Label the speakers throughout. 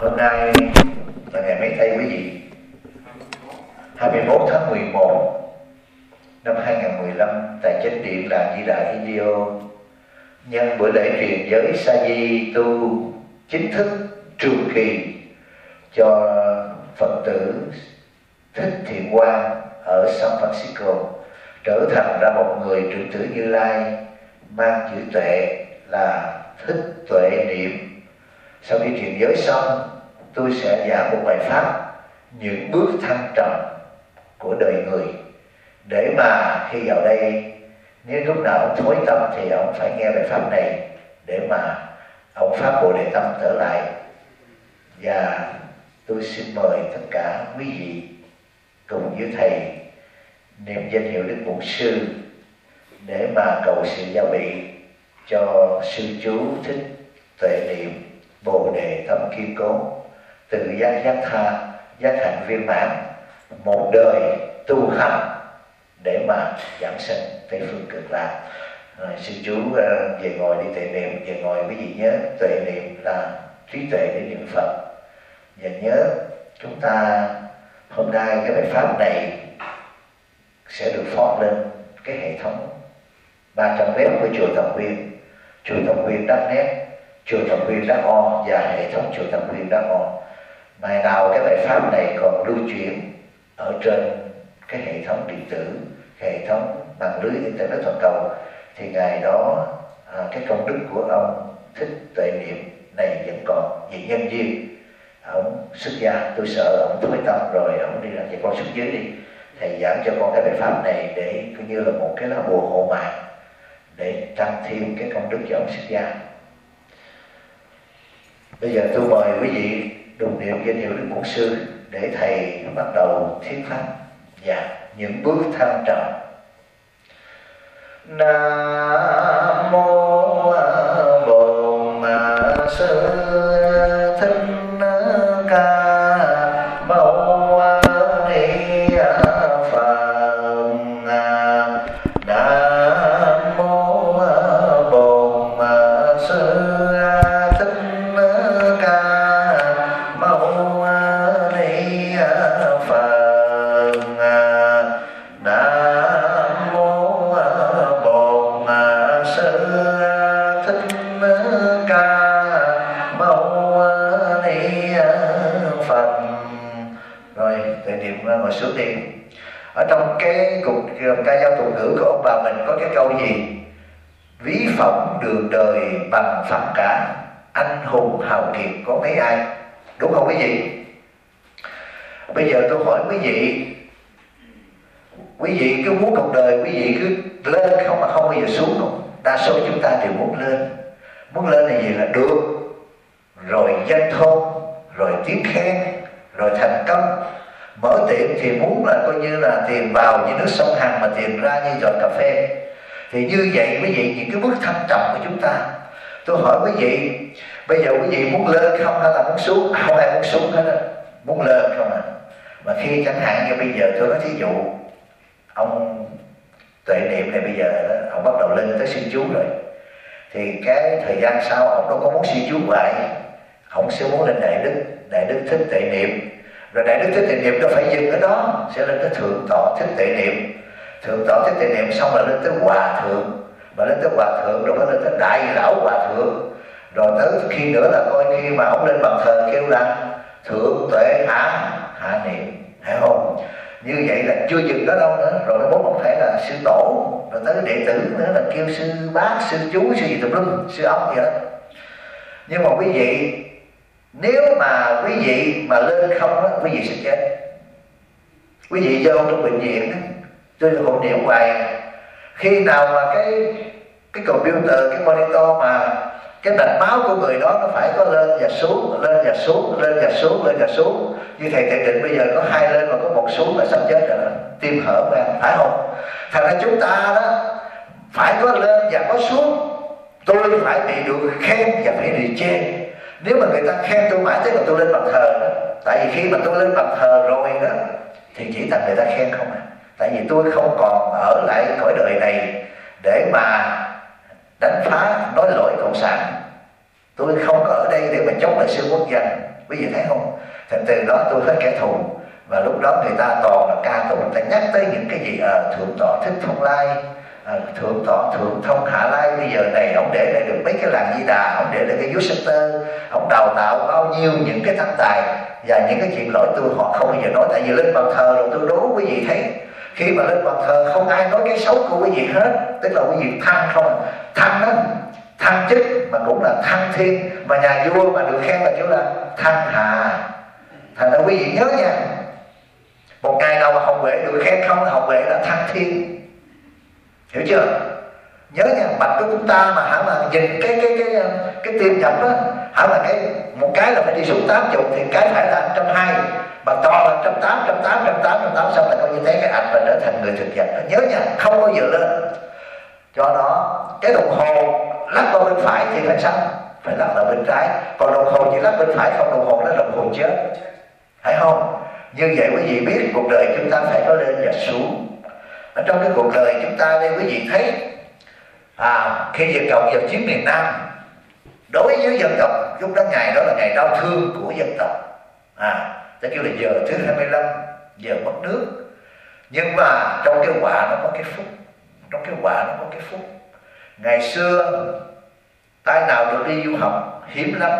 Speaker 1: Hôm nay là ngày mấy tây quý vị? 21 tháng 11 năm 2015 tại Chánh Điện Làng Di Đà Video, nhân buổi lễ truyền giới Sa Di tu chính thức tru kỳ cho Phật tử Thích Thiện Quang ở San Francisco, trở thành ra một người trưởng tử Như Lai mang chữ tuệ là Thích Tuệ Niệm. Sau khi truyền giới xong, tôi sẽ giảng một bài pháp những bước thăng trầm của đời người, để mà khi vào đây, nếu lúc nào ông thối tâm thì ông phải nghe bài pháp này để mà ông phát Bồ Đề tâm trở lại. Và tôi xin mời tất cả quý vị cùng với thầy niệm danh hiệu Đức Bổn Sư để mà cầu sự gia bị cho sư chú Thích Tuệ Niệm Bồ Đề tâm kiên cố, từ giác giác tha, giác hạnh viên mãn, một đời tu hành để mà giảng sinh Tây phương Cực Lạc. Sư chú về ngồi đi tuệ niệm, về ngồi quý vị nhớ tuệ niệm là trí tuệ để niệm Phật. Và nhớ chúng ta hôm nay cái bài pháp này sẽ được phót lên cái hệ thống 300 web của chùa Tầm Quyên, chùa Tầm Quyên.net, chùa Tầm Quyên.org và hệ thống chùa Tầm Quyên.org. Ngày nào cái bài pháp này còn lưu chuyển ở trên cái hệ thống điện tử, hệ thống mạng lưới internet toàn cầu, thì ngày đó cái công đức của ông Thích Tuệ Niệm này vẫn còn. Vì nhân duyên ông xuất gia, tôi sợ ông thối tâm rồi ông đi làm vậy, con xuất giới đi, thầy giảng cho con cái bài pháp này để coi như là một cái lá bùa hộ mạng để tăng thêm cái công đức cho ông xuất gia. Bây giờ tôi mời quý vị đồng niệm danh hiệu Đức Bổn Sư để thầy bắt đầu thuyết pháp và những bước thăng trầm. Nam mô Bổn Sư Thích Ca Mâu Ni Phật. Nam mô Bổn Sư Thích Ca Mâu Ni Phật. Nam mô Bổn Sư Thích Ca Mâu Ni Phật. Rồi tuệ niệm ngồi xuống đi. Ở trong cái cục ca dao tục ngữ của ông bà mình có cái câu gì? Ví phẩm đường đời bằng Phật cả, anh hùng hào kiệt có mấy ai? Đúng không quý vị? Bây giờ tôi hỏi quý vị cứ muốn cuộc đời quý vị cứ lên không mà không bao giờ xuống không? Đa số chúng ta đều muốn lên. Muốn lên là gì? Là được, rồi danh thôn, rồi tiếng khen, rồi thành công. Mở tiệm thì muốn là coi như là tiền vào như nước sông Hằng mà tiền ra như giọt cà phê. Thì như vậy quý vị, những cái bước thăng trầm của chúng ta, tôi hỏi quý vị, bây giờ quý vị muốn lên không hay là muốn xuống? Không ai muốn xuống hết á, muốn lên không à. Mà khi chẳng hạn như bây giờ tôi nói thí dụ ông Tuệ Niệm này bây giờ ông bắt đầu lên tới sư chú rồi, thì cái thời gian sau ông đâu có muốn sư chú vậy, ông sẽ muốn lên Đại Đức Thích Tuệ Niệm. Rồi Đại Đức Thích Tuệ Niệm nó phải dừng ở đó, sẽ lên tới Thượng Tọa Thích Tuệ Niệm. Thượng Tọa Thích Tuệ Niệm xong là lên tới Hòa Thượng, mà lên tới Hòa Thượng rồi mới lên tới Đại Lão Hòa Thượng. Rồi tới khi nữa là coi khi mà ông lên bàn thờ kêu là Thượng Tuệ Hạ Niệm, hiểu không? Như vậy là chưa dừng đó đâu nữa, rồi bố không phải là sư tổ, rồi tới đệ tử nữa là kêu sư bác, sư chú, sư gì tùm lum, sư ông vậy đó. Nhưng mà quý vị, nếu mà quý vị mà lên không đó, quý vị sẽ chết. Quý vị vô trong bệnh viện đó, tôi hộ niệm hoài, khi nào mà cái computer, cái monitor mà cái mạch máu của người đó nó phải có lên và xuống, lên và xuống, lên và xuống, lên và xuống. Như thầy Tệ Định bây giờ có 2 lên mà có 1 xuống là sắp chết rồi đó, tim hở ra, phải không? Thành ra chúng ta đó phải có lên và có xuống. Tôi phải bị được khen và phải bị chê. Nếu mà người ta khen tôi mãi tới mà tôi lên bàn thờ đó, tại vì khi mà tôi lên bàn thờ rồi đó thì chỉ là người ta khen không à. Tại vì tôi không còn ở lại cõi đời này để mà đánh phá, nói lỗi cộng sản. Tôi không có ở đây để mà chống lại sự quốc danh. Quý vị thấy không? Thành từ đó tôi hết kẻ thù. Và lúc đó người ta toàn là ca tụng, người ta nhắc tới những cái gì Thượng tọa Thích Thông Lai, Thượng tọa Thượng Thông Hạ Lai bây giờ này ông để lại được mấy cái làng Di Đà, ông để lại cái Center, ông đào tạo bao nhiêu những cái tăng tài. Và những cái chuyện lỗi tôi họ không bao giờ nói. Tại vì lên bàn thờ rồi tôi đố quý vị thấy, khi mà lên bàn thờ không ai nói cái xấu của quý vị hết. Tức là quý vị thăng không, thăng đó, thăng chức mà cũng là thăng thiên. Mà nhà vua mà được khen là chỗ là thăng hà. Thành ra quý vị nhớ nha, một ngày nào mà Hồng Huệ được khen không, Hồng Huệ là thăng thiên. Hiểu chưa? Nhớ nha, mặt của chúng ta mà hả mà nhìn cái tim nhập á, hả mà một cái là phải đi xuống 80 thì cái phải là 120, mà to là 180 xong là coi như thế cái ảnh và trở thành người thực vật. Nhớ nha, không bao giờ lên. Do đó cái đồng hồ lắc vào bên phải thì phải sao? Phải lắc vào bên trái. Còn đồng hồ chỉ lắc bên phải không, đồng hồ nó đồng hồ chết. Phải không? Như vậy quý vị biết cuộc đời chúng ta phải có lên và xuống. Ở trong cái cuộc đời chúng ta đây quý vị thấy khi Việt Cộng vào chiến miền Nam, đối với dân tộc lúc đó ngày đó là ngày đau thương của dân tộc. Ta kêu là giờ thứ 25, giờ mất nước. Nhưng mà trong cái họa nó có cái phúc. Trong cái họa nó có cái phúc. Ngày xưa tay nào được đi du học hiếm lắm.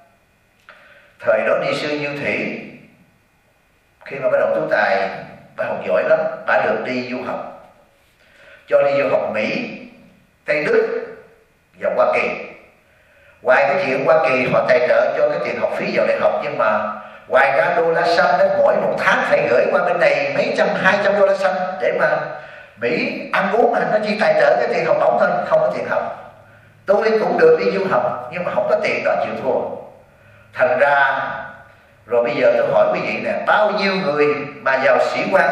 Speaker 1: Thời đó đi sư Như Thủy, khi mà bà Đậu Tú Tài, bà học giỏi lắm, bà được đi du học, cho đi du học Mỹ, Tây Đức và Hoa Kỳ. Ngoài cái chuyện Hoa Kỳ họ tài trợ cho cái tiền học phí vào đại học, nhưng mà ngoài ra đô la xanh đó, mỗi một tháng phải gửi qua bên này mấy trăm, 200 đô la xanh để mà Mỹ ăn uống, mà nó chỉ tài trợ cái tiền học bổng thôi, không có tiền học. Tôi cũng được đi du học nhưng mà không có tiền đó, chịu thua. Thành ra rồi bây giờ tôi hỏi quý vị nè, bao nhiêu người mà vào sĩ quan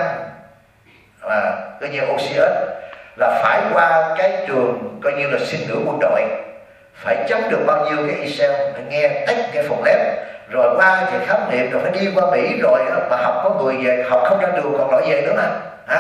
Speaker 1: coi như OCS là phải qua cái trường coi như là xin nửa quân đội, phải chấm được bao nhiêu cái IELTS, nghe tách cái phòng lép, rồi qua thì khám nghiệm, rồi phải đi qua Mỹ, rồi mà học có người về học không ra trường còn loại về nữa mà.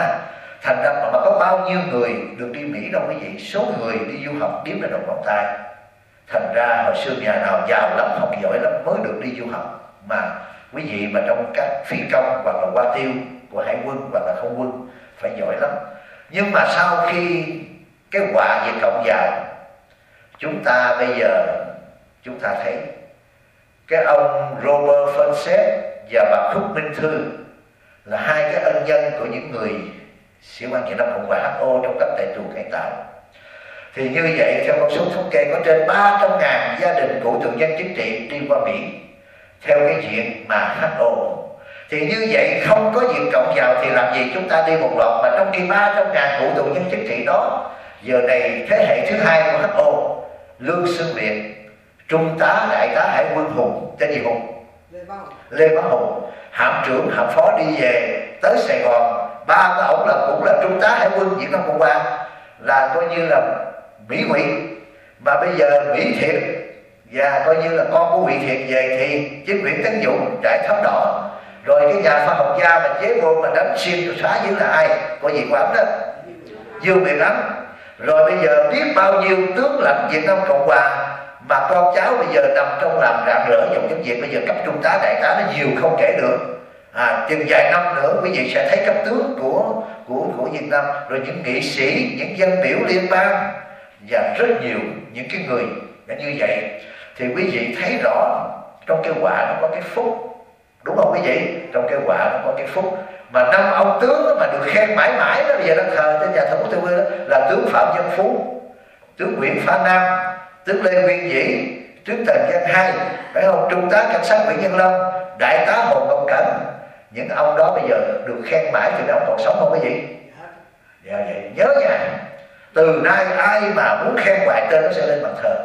Speaker 1: Thành ra mà có bao nhiêu người được đi Mỹ đâu quý vị, số người đi du học đếm là đầu ngón tay. Thành ra hồi xưa nhà nào giàu lắm, học giỏi lắm mới được đi du học. Mà quý vị mà trong các phi công hoặc là qua tiêu của hải quân hoặc là không quân phải giỏi lắm. Nhưng mà sau khi cái họa Việt Cộng vào, chúng ta bây giờ chúng ta thấy cái ông Robert Fonset và bà Khúc Minh Thư là hai cái ân nhân của những người sĩ quan Việt Nam Cộng hòa HO trong các tại tù cải tạo. Thì như vậy theo con số thống kê có trên 300.000 gia đình của tù nhân chính trị đi qua Mỹ theo cái diện mà HO. Thì như vậy không có Việt Cộng vào thì làm gì chúng ta đi một loạt, mà trong khi 300.000 cụ tù nhân chính trị đó giờ này thế hệ thứ hai của HO, Lương Xương Việt, Trung tá Đại tá Hải quân Hùng, tên gì Hùng? Lê Bá Hùng, hạm trưởng hạm phó đi về tới Sài Gòn. Ba của ổng là cũng là Trung tá Hải quân Việt Nam Cộng hòa, là coi như là Mỹ Ngụy, mà bây giờ Mỹ Thiệt và coi như là con của Ngụy Thiệt về thì chính quyền Tấn Dũng trại Tháp Đỏ. Rồi cái nhà khoa học gia mà chế vô mà đánh xuyên xóa dưới là ai? Có gì của ổng đó? Dương Việt Ấm. Rồi bây giờ biết bao nhiêu tướng lãnh Việt Nam Cộng hòa mà con cháu bây giờ nằm trong làm rạng rỡ dòng chống Việt, bây giờ cấp trung tá đại tá nó nhiều không kể được. Chừng vài năm nữa quý vị sẽ thấy cấp tướng của Việt Nam, rồi những nghị sĩ, những dân biểu liên bang và rất nhiều những cái người như vậy. Thì quý vị thấy rõ trong cái họa nó có cái phúc, đúng không quý vị? Trong cái họa nó có cái phúc. Mà 5 ông tướng mà được khen mãi mãi đó, bây giờ đang thờ trên nhà thờ Quốc Tư Quê là tướng Phạm Văn Phú, tướng Nguyễn Phá Nam, tướng Lê Nguyên Vĩ, tướng Trần Văn Hai, phải không? Trung tá cảnh sát Nguyễn Văn Lâm, đại tá Hồ Ngọc Cẩn. Những ông đó bây giờ được khen mãi thì ông còn sống không quý vị? Dạ vậy nhớ nha, từ nay ai mà muốn khen hoài tên nó sẽ lên bàn thờ.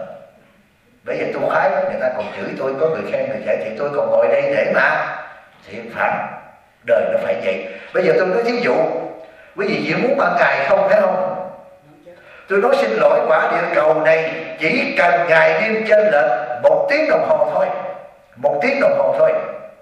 Speaker 1: Bây giờ tôi khoái lắm, người ta còn chửi tôi, có người khen người dạy thì tôi còn ngồi đây để mà thiện phản. Đời nó phải vậy. Bây giờ tôi nói thí dụ, quý vị chỉ muốn ban ngày không phải không? Tôi nói xin lỗi, quả địa cầu này chỉ cần ngày đêm chênh lệch 1 tiếng đồng hồ thôi, 1 tiếng đồng hồ thôi.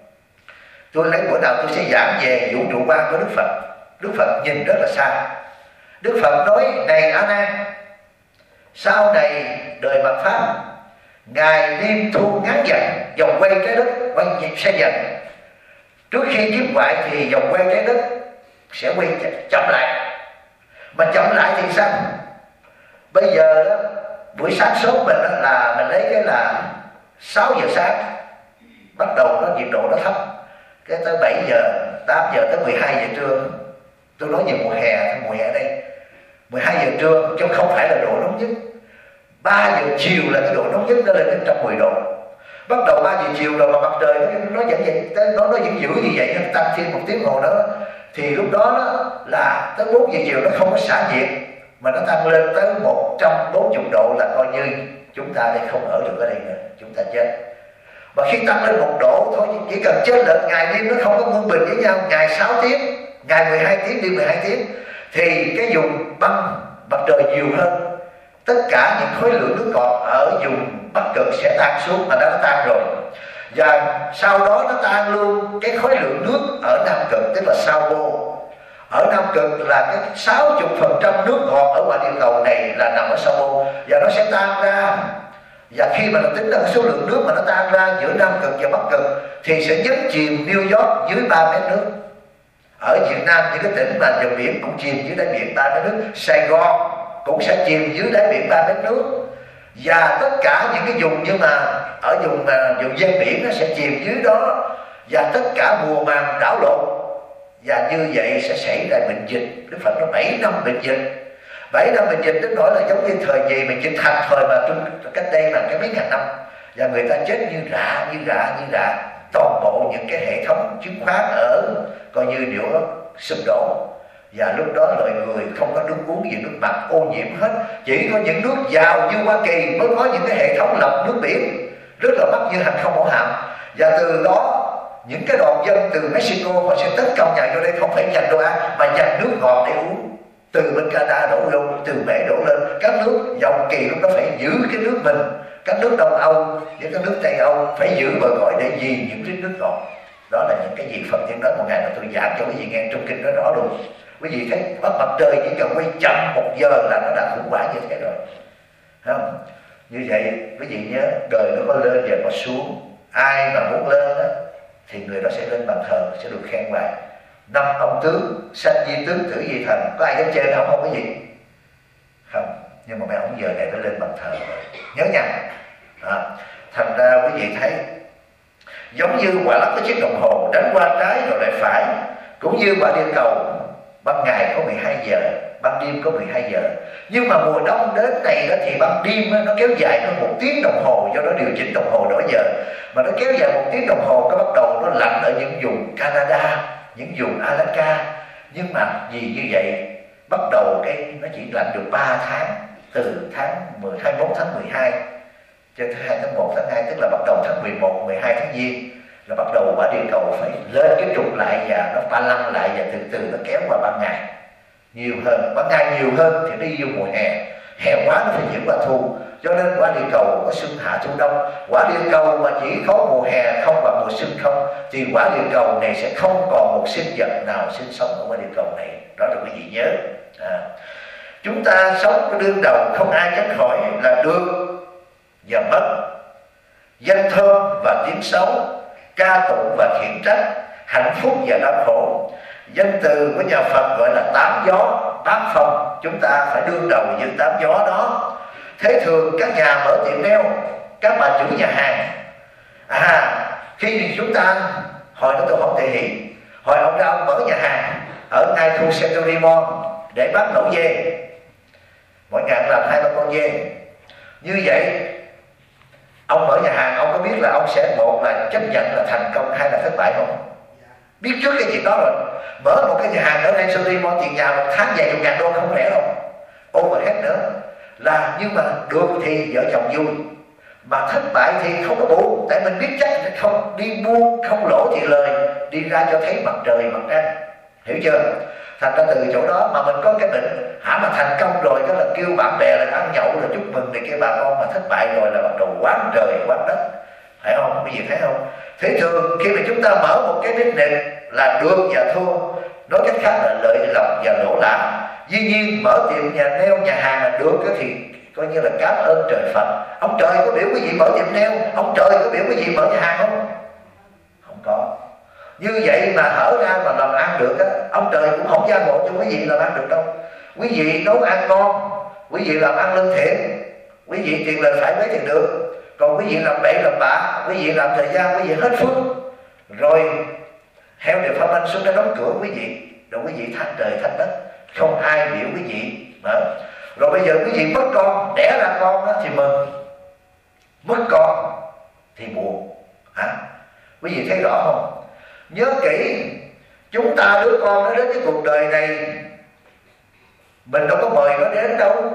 Speaker 1: Tôi lấy bữa nào tôi sẽ giảng về vũ trụ quan của Đức Phật. Đức Phật nhìn rất là xa. Đức Phật nói: này A Nan, sau này đời Mạt Pháp ngày đêm thu ngắn dần, vòng quay trái đất quay nhịp sẽ dần. Trước khi kiếp ngoại thì vòng quay trái đất sẽ quay chậm lại. Mà chậm lại thì sao? Bây giờ đó, buổi sáng sớm mình đó là mình lấy cái là 6 giờ sáng bắt đầu nó nhiệt độ nó thấp, cái tới 7 giờ 8 giờ tới 12 giờ trưa. Tôi nói về mùa hè đây 12 giờ trưa chứ không phải là độ nóng nhất. 3 giờ chiều là cái độ nóng nhất, nó lên đến 110 độ. Bắt đầu 3 giờ chiều rồi mà mặt trời nó vẫn vậy, nó vẫn giữ như vậy, nó tăng thêm 1 tiếng hồ nữa, thì lúc đó là tới 4 giờ chiều nó không có xả nhiệt mà nó tăng lên tới 140 độ là coi như chúng ta đây không ở được ở đây nữa, chúng ta chết. Mà khi tăng lên 1 độ thôi, chỉ cần chênh lệch ngày đêm nó không có quân bình với nhau, ngày 6 tiếng, ngày 12 tiếng, đêm 12 tiếng, thì cái vùng băng mặt trời nhiều hơn, tất cả những khối lượng nước ngọt ở vùng Bắc Cực sẽ tan xuống, mà nó đã tan rồi. Và sau đó nó tan luôn cái khối lượng nước ở Nam Cực, tức là sao bô. Ở Nam Cực là cái 60% nước ngọt ở ngoài địa cầu này là nằm ở sao bô, và nó sẽ tan ra. Và khi mà nó tính ra số lượng nước mà nó tan ra giữa Nam Cực và Bắc Cực thì sẽ nhấn chìm New York dưới 3 mét nước. Ở Việt Nam những cái tỉnh mà vùng biển cũng chìm dưới đáy biển 3 mét nước, Sài Gòn cũng sẽ chìm dưới đáy biển 3 mét nước. Và tất cả những cái vùng như mà ở vùng ven biển nó sẽ chìm dưới đó, và tất cả mùa màng đảo lộn. Và như vậy sẽ xảy ra bệnh dịch. Đức Phật nói 7 năm bệnh dịch. 7 năm bệnh dịch đến nỗi là giống như thời gì mình dịch thành thời mà cách đây là cái mấy ngàn năm, và người ta chết như rạ. Toàn bộ những cái hệ thống chứng khoán ở coi như điều đó sụp đổ. Và lúc đó loài người không có nước uống gì, nước mặt ô nhiễm hết. Chỉ có những nước giàu như Hoa Kỳ mới có những cái hệ thống lọc nước biển rất là mắc như hàng không mẫu hạm. Và từ đó những cái đoàn dân từ Mexico họ sẽ tấn công nhà vô đây, không phải giành đồ ăn mà giành nước ngọt để uống. Từ bên Canada đổ vô, từ Mỹ đổ lên. Các nước dòng Kỳ lúc đó phải giữ cái nước mình. Các nước Đông Âu với các nước Tây Âu phải giữ bờ cõi để vì những cái nước ngọt. Đó là những cái gì Phật tiên nói một ngày là tôi giảng cho quý vị nghe trong kinh đó rõ luôn. Quý vị thấy mặt trời chỉ cần quay chậm 1 giờ là nó đã khủng hoảng như thế rồi. Thấy không? Như vậy quý vị nhớ, đời nó có lên và có xuống. Ai mà muốn lên đó, thì người đó sẽ lên bàn thờ, sẽ được khen hoài. 5 ông tướng, sanh di tướng, tử di thần. Có ai dám chê nó không cái gì? Không. Nhưng mà mấy ông giờ này nó lên bàn thờ rồi. Nhớ nha. Thành ra quý vị thấy giống như quả lắc cái chiếc đồng hồ đánh qua trái rồi lại phải, cũng như quả địa cầu ban ngày có 12 giờ, ban đêm có 12 giờ. Nhưng mà mùa đông đến này đó thì ban đêm nó kéo dài hơn 1 tiếng đồng hồ, do đó điều chỉnh đồng hồ đổi giờ. Mà nó kéo dài 1 tiếng đồng hồ, nó bắt đầu nó lạnh ở những vùng Canada, những vùng Alaska. Nhưng mà vì như vậy bắt đầu cái nó chỉ lạnh được 3 tháng, từ tháng 21 tháng 12 cho tới 2 tháng 1 tháng 2, tức là bắt đầu tháng 11, 12 tháng Giêng là bắt đầu quả địa cầu phải lên cái trục lại và nó ba lăng lại, và từ từ nó kéo qua ban ngày nhiều hơn. Ban ngày nhiều hơn thì đi vô mùa hè, hè quá nó phải chuyển qua thu. Cho nên quả địa cầu có xuân hạ thu đông. Quả địa cầu mà chỉ có mùa hè không và mùa xuân không, thì quả địa cầu này sẽ không còn một sinh vật nào sinh sống ở quả địa cầu này. Đó là quý vị nhớ. Chúng ta sống cái đương đầu không ai tránh khỏi là được và mất, danh thơm và tiếng xấu, ca tụng và khiển trách, hạnh phúc và đau khổ. Danh từ của nhà Phật gọi là 8 gió, 8 phong. Chúng ta phải đương đầu với 8 gió đó. Thế thường các nhà mở tiệm nail, các bà chủ nhà hàng, khi chúng ta hồi đó tôi không thể hiện, hồi ông ra ông mở nhà hàng ở ngay khu Century Mall để bán lẩu dê, mỗi ngày làm 2-3 con dê. Như vậy ông mở nhà hàng, ông có biết là ông sẽ một là chấp nhận là thành công hay là thất bại không? Biết trước cái chuyện đó rồi. Mở một cái nhà hàng ở đây Century Mall, tiền nhà 1 tháng vài chục ngàn đô không rẻ đâu, overhead nữa. Là nhưng mà được thì vợ chồng vui, mà thất bại thì không có buồn, tại mình biết chắc không đi buôn không lỗ thì lời, đi ra cho thấy mặt trời mặt trăng, hiểu chưa? Thành ra từ chỗ đó mà mình có cái bệnh mà thành công rồi đó là kêu bạn bè là ăn nhậu rồi chúc mừng này kia bà con, mà thất bại rồi là bắt đầu quán trời quán đất, phải không? Quý vị thấy không? Thế thường khi mà chúng ta mở một cái business là được và thua, nói cách khác là lợi lộc và lỗ lã. Dĩ nhiên mở tiệm nhà nail, nhà hàng là được thì coi như là cảm ơn trời Phật. Ông trời có biểu quý vị mở tiệm nail, ông trời có biểu quý vị mở nhà hàng không? Không có. Như vậy mà hở ra mà làm ăn được á, ông trời cũng không gia hộ cho quý vị làm ăn được đâu. Quý vị nấu ăn ngon, quý vị làm ăn lương thiện, quý vị tiền lời phải mấy tiền được. Còn quý vị làm bậy làm bạ, quý vị làm thời gian quý vị hết phước, rồi heo đều Pháp Anh xuống nó đóng cửa quý vị, rồi quý vị than trời than đất, không ai biểu quý vị mở. Rồi bây giờ quý vị mất con, đẻ ra con đó thì mừng, mất con thì buồn. Quý vị thấy rõ không? Nhớ kỹ, chúng ta đứa con nó đến cái cuộc đời này mình đâu có mời nó đến đâu.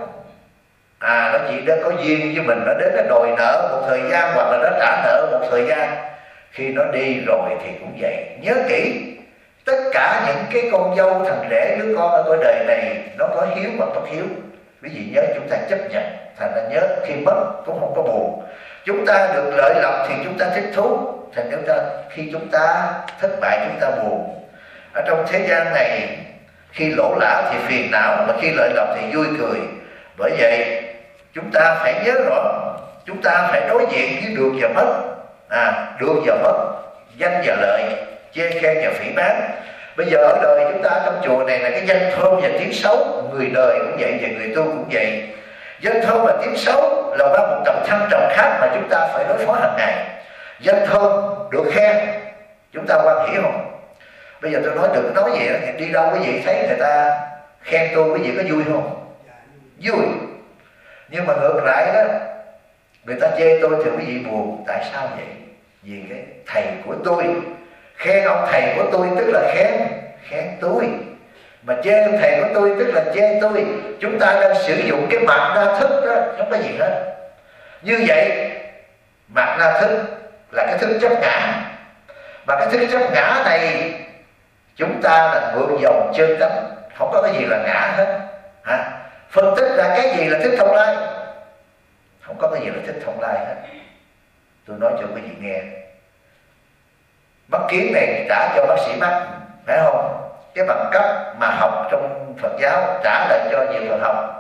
Speaker 1: Nó chỉ đến có duyên với mình, nó đến nó đòi nợ một thời gian, hoặc là nó trả nợ một thời gian. Khi nó đi rồi thì cũng vậy. Nhớ kỹ, tất cả những cái con dâu, thằng rể, đứa con ở cõi đời này nó có hiếu hoặc bất hiếu. Quý vị nhớ, chúng ta chấp nhận. Thành ra nhớ, khi mất cũng không có buồn. Chúng ta được lợi lộc thì chúng ta thích thú. Thành ra khi chúng ta thất bại chúng ta buồn. Ở trong thế gian này, khi lỗ lã thì phiền não, mà khi lợi lộc thì vui cười. Bởi vậy chúng ta phải nhớ rõ, chúng ta phải đối diện với được và mất. Được và mất, danh và lợi, chê khen và phỉ báng. Bây giờ ở đời chúng ta trong chùa này là cái danh thơm và tiếng xấu. Người đời cũng vậy và người tu cũng vậy. Danh thơm và tiếng xấu là một tập thăng trầm khác mà chúng ta phải đối phó hàng ngày. Danh thơm được khen, chúng ta quan hỷ không? Bây giờ tôi nói đừng nói vậy đó, đi đâu quý vị thấy người ta khen tôi, quý vị có vui không? Vui. Nhưng mà ngược lại đó, người ta chê tôi thì quý vị buồn. Tại sao vậy? Vì cái thầy của tôi, khen ông thầy của tôi tức là khen tôi, mà chê ông thầy của tôi tức là chê tôi. Chúng ta đang sử dụng cái mạt na thức đó, không có gì hết. Như vậy mạt na thức là cái thức chấp ngã, mà cái thức chấp ngã này chúng ta là ngược dòng chân tánh, không có cái gì là ngã hết. Phân tích ra cái gì là thức thông lai, không có cái gì là thức thông lai hết. Tôi nói cho quý vị nghe, mắt kiến này trả cho bác sĩ mắt, phải không? Cái bằng cấp mà học trong Phật giáo trả lại cho nhiều Phật học.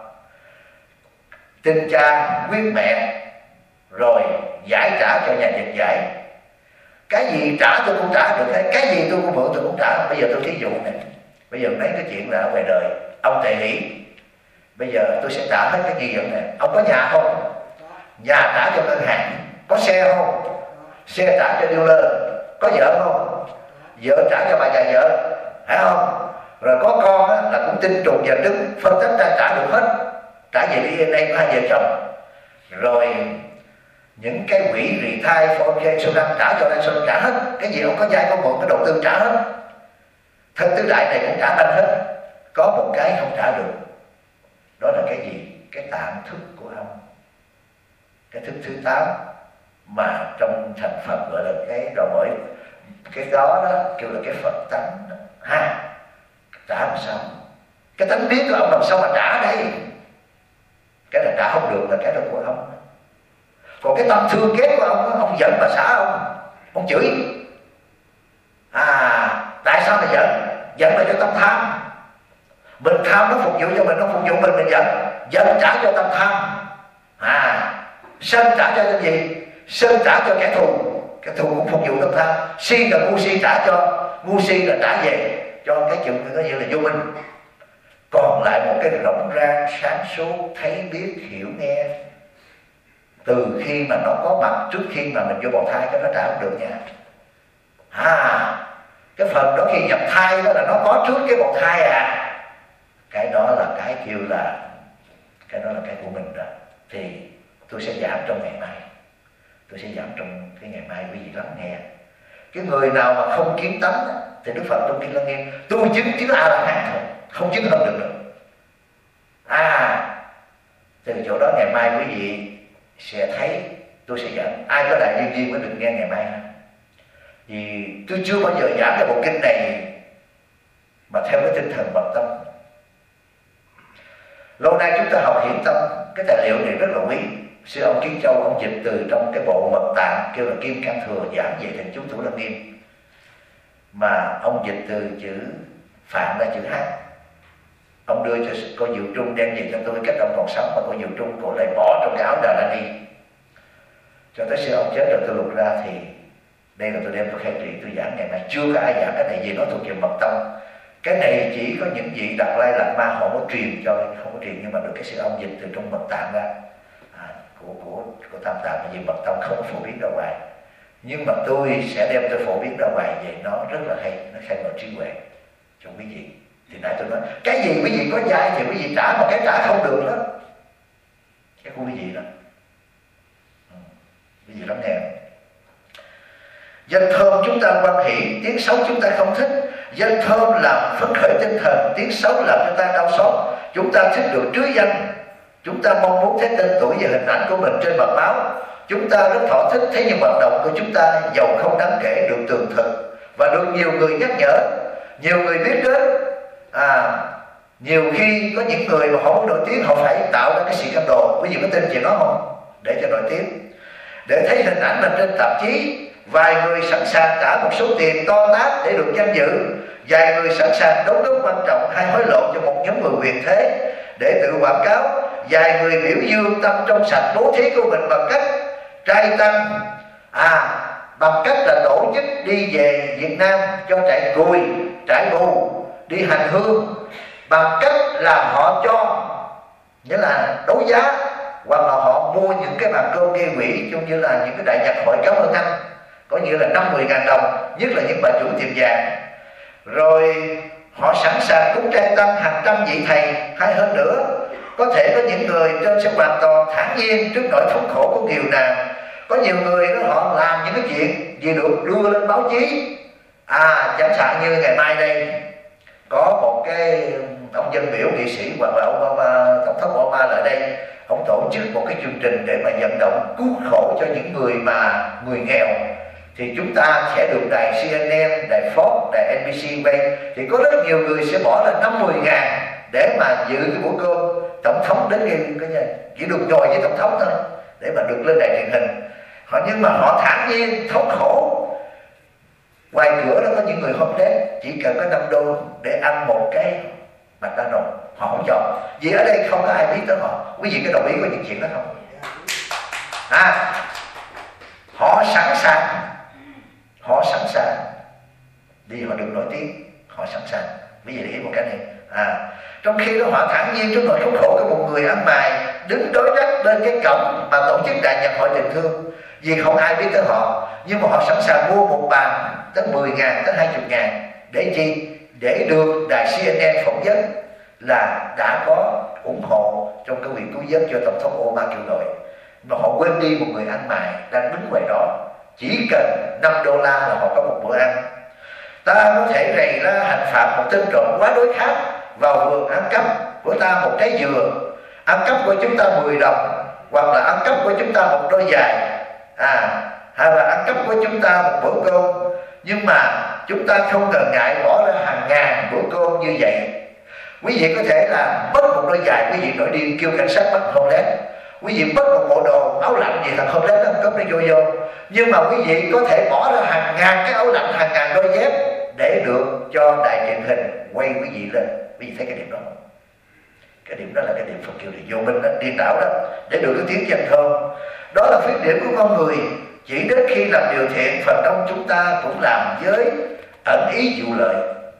Speaker 1: Tin cha quyết mẹ, rồi giải trả cho nhà dịch giải. Cái gì trả tôi cũng trả được hết, cái gì tôi cũng mượn tôi cũng trả. Bây giờ tôi thí dụ này, bây giờ mấy cái chuyện là ở ngoài đời, ông Tề Hỷ, bây giờ tôi sẽ trả hết cái gì vậy này. Ông có nhà không? Nhà trả cho ngân hàng. Có xe không? Xe trả cho dealer. Có vợ không? Vợ trả cho bà già vợ, phải không? Rồi có con á, là cũng tinh trùng và đức, phân tích ra trả được hết, trả về DNA của hai vợ chồng. Rồi những cái quỹ rì thai, phone số năm trả cho đang xuân trả hết. Cái gì ông có dai có mượn cái đầu tư trả hết. Thân tứ đại này cũng trả banh hết. Có một cái không trả được, đó là cái gì? Cái tạng thức của ông, cái thức thứ 8 mà trong thành Phật gọi là cái đầu mối. Cái đó kêu là cái Phật tánh đó. Trả làm sao? Cái tánh biết của ông làm sao mà trả đây? Cái này trả không được là cái đó của ông. Còn cái tâm thương ghét của ông giận bà xã ông chửi. Tại sao mày giận? Giận là cho tâm tham. Mình tham nó phục vụ cho mình, nó phục vụ mình giận. Giận trả cho tâm tham. Sân trả cho cái gì? Sân trả cho kẻ thù. Kẻ thù cũng phục vụ tâm tham. Si là ngu si trả cho, ngu si là trả về cho cái chuyện có như là vô minh. Còn lại một cái rộng rang sáng suốt, thấy biết hiểu nghe. Từ khi mà nó có mặt, trước khi mà mình vô bào thai, cái nó trả không được nha. Cái phần đó khi nhập thai đó là nó có trước cái bào thai cái đó là cái kêu là, cái đó là cái của mình rồi. Thì tôi sẽ giảm trong ngày mai, tôi sẽ giảm trong cái ngày mai, quý vị lắng nghe. Cái người nào mà không kiến tánh thì Đức Phật trong kinh Lăng Nghiêm tôi chứng A La Hán thôi, không chứng hơn được nữa. Từ chỗ đó ngày mai quý vị sẽ thấy tôi sẽ giảng. Ai có đại duyên riêng mới được nghe ngày mai. Vì tôi chưa bao giờ giảng cái bộ kinh này mà theo cái tinh thần mật tâm. Lâu nay chúng ta học Hiển Tâm, cái tài liệu này rất là quý. Sư ông Kiến Châu ông dịch từ trong cái bộ Mật Tạng kêu là Kim Cang Thừa giảng về Thịnh Chú Thủ Lăng Nghiêm, mà ông dịch từ chữ Phạn ra chữ Hán. Ông đưa cho cô Diệu Trung đem về cho tôi cách ông còn sống, mà cô Diệu Trung cô lại bỏ trong cái áo Đà La Ni. Cho tới khi ông chết rồi tôi lục ra thì đây là tôi đem tôi khai trị, tôi giảng ngày nay chưa có ai giảng cái này, vì nó thuộc về mật tông. Cái này chỉ có những vị Đạt Lai Lạt Ma họ có truyền cho, không có truyền, nhưng mà được cái sự ông dịch từ trong mật tạng ra của Tam Tạng, vì mật tông không có phổ biến ra ngoài. Nhưng mà tôi sẽ đem tôi phổ biến ra ngoài, vậy nó rất là hay, nó khai mở trí huệ cho quý vị. Thì nãy tôi nói cái gì quý vị có dạy thì quý vị trả, mà cái trả không được đó cái của quý vị đó. Quý vị lắng nghe. Danh thơm chúng ta quan hỷ, tiếng xấu chúng ta không thích. Danh thơm làm phấn khởi tinh thần, tiếng xấu làm cho ta đau xót. Chúng ta thích được trứ danh, chúng ta mong muốn thấy tên tuổi và hình ảnh của mình trên mặt báo. Chúng ta rất thỏa thích thấy những hoạt động của chúng ta giàu không đáng kể được tường thực và được nhiều người nhắc nhở, nhiều người biết đến. Nhiều khi có những người mà họ muốn nổi tiếng, họ phải tạo ra cái scandal. Quý vị có tin chuyện đó không? Để cho nổi tiếng, để thấy hình ảnh mình trên tạp chí. Vài người sẵn sàng trả một số tiền to tát để được danh dự. Vài người sẵn sàng đóng góp quan trọng hay hối lộ cho một nhóm người quyền thế để tự quảng cáo. Vài người biểu dương tâm trong sạch bố thí của mình bằng cách trai tăng, bằng cách là tổ chức đi về Việt Nam cho trại cùi, trại bù, đi hành hương, bằng cách là họ cho, nghĩa là đấu giá, hoặc là họ mua những cái bàn cơm gây quỹ, giống như là những cái đại nhạc hội cảm ơn anh, có như là 50.000 đồng, nhất là những bà chủ tiệm vàng. Rồi họ sẵn sàng cúng trai tăng hàng trăm vị thầy hay hơn nữa. Có thể có những người trên sẽ hoàn toàn thản nhiên trước nỗi thống khổ của nghèo nàn. Có nhiều người đó họ làm những cái chuyện gì được đưa lên báo chí. Chẳng hạn như ngày mai đây có một cái ông dân biểu nghị sĩ hoặc là ông tổng thống Obama lại đây, ông tổ chức một cái chương trình để mà vận động cứu khổ cho những người nghèo. Thì chúng ta sẽ được đài CNN, đài Fox, đài NBC quay. Thì có rất nhiều người sẽ bỏ ra 50.000 để mà dự cái bữa cơm tổng thống đến cái chỉ được ngồi với tổng thống thôi, để mà được lên đài truyền hình. Nhưng mà họ thản nhiên thống khổ. Ngoài cửa đó có những người hôm đến chỉ cần có 5 đô để ăn một cái McDonald's, họ không chọn, vì ở đây không có ai biết tới họ. Quý vị có đồng ý với những chuyện đó không? Họ sẵn sàng đi, họ được nổi tiếng, họ sẵn sàng. Quý vị để ý một cái này. Trong khi đó họ thản nhiên trước nỗi thống khổ của một người ăn mày đứng đối đắc lên cái cổng mà tổ chức đại nhạc hội tình thương, vì không ai biết tới họ, nhưng mà họ sẵn sàng mua một bàn tới 10.000 tới 20.000 để chi? Để được đài CNN phỏng vấn là đã có ủng hộ trong cái việc cứu vớt cho tổng thống Obama kêu gọi. Mà họ quên đi một người ăn mày đang đứng ngoài đó, chỉ cần 5 đô la là họ có một bữa ăn. Ta có thể rầy ra hành phạt một tên trộm quá đối khác vào vườn ăn cắp của ta một trái dừa, ăn cắp của chúng ta 10 đồng, hoặc là ăn cắp của chúng ta một đôi giày, hay là ăn cắp của chúng ta một bữa cơm. Nhưng mà chúng ta không ngần ngại bỏ ra hàng ngàn bữa cơm như vậy. Quý vị có thể là mất một đôi giày, quý vị nổi điên kêu cảnh sát bắt không lét. Quý vị mất một bộ đồ áo lạnh gì là không lét nó cướp nó vô. Nhưng mà quý vị có thể bỏ ra hàng ngàn cái áo lạnh, hàng ngàn đôi dép để được cho đài truyền hình quay quý vị lên. Quý vị thấy cái điểm đó không? Cái điểm đó là cái điểm Phật kêu là vô minh đó, điên đảo đó, để được cái tiếng danh thơm. Đó là khuyết điểm của con người. Chỉ đến khi làm điều thiện, phần đông chúng ta cũng làm với ẩn ý dụ lợi.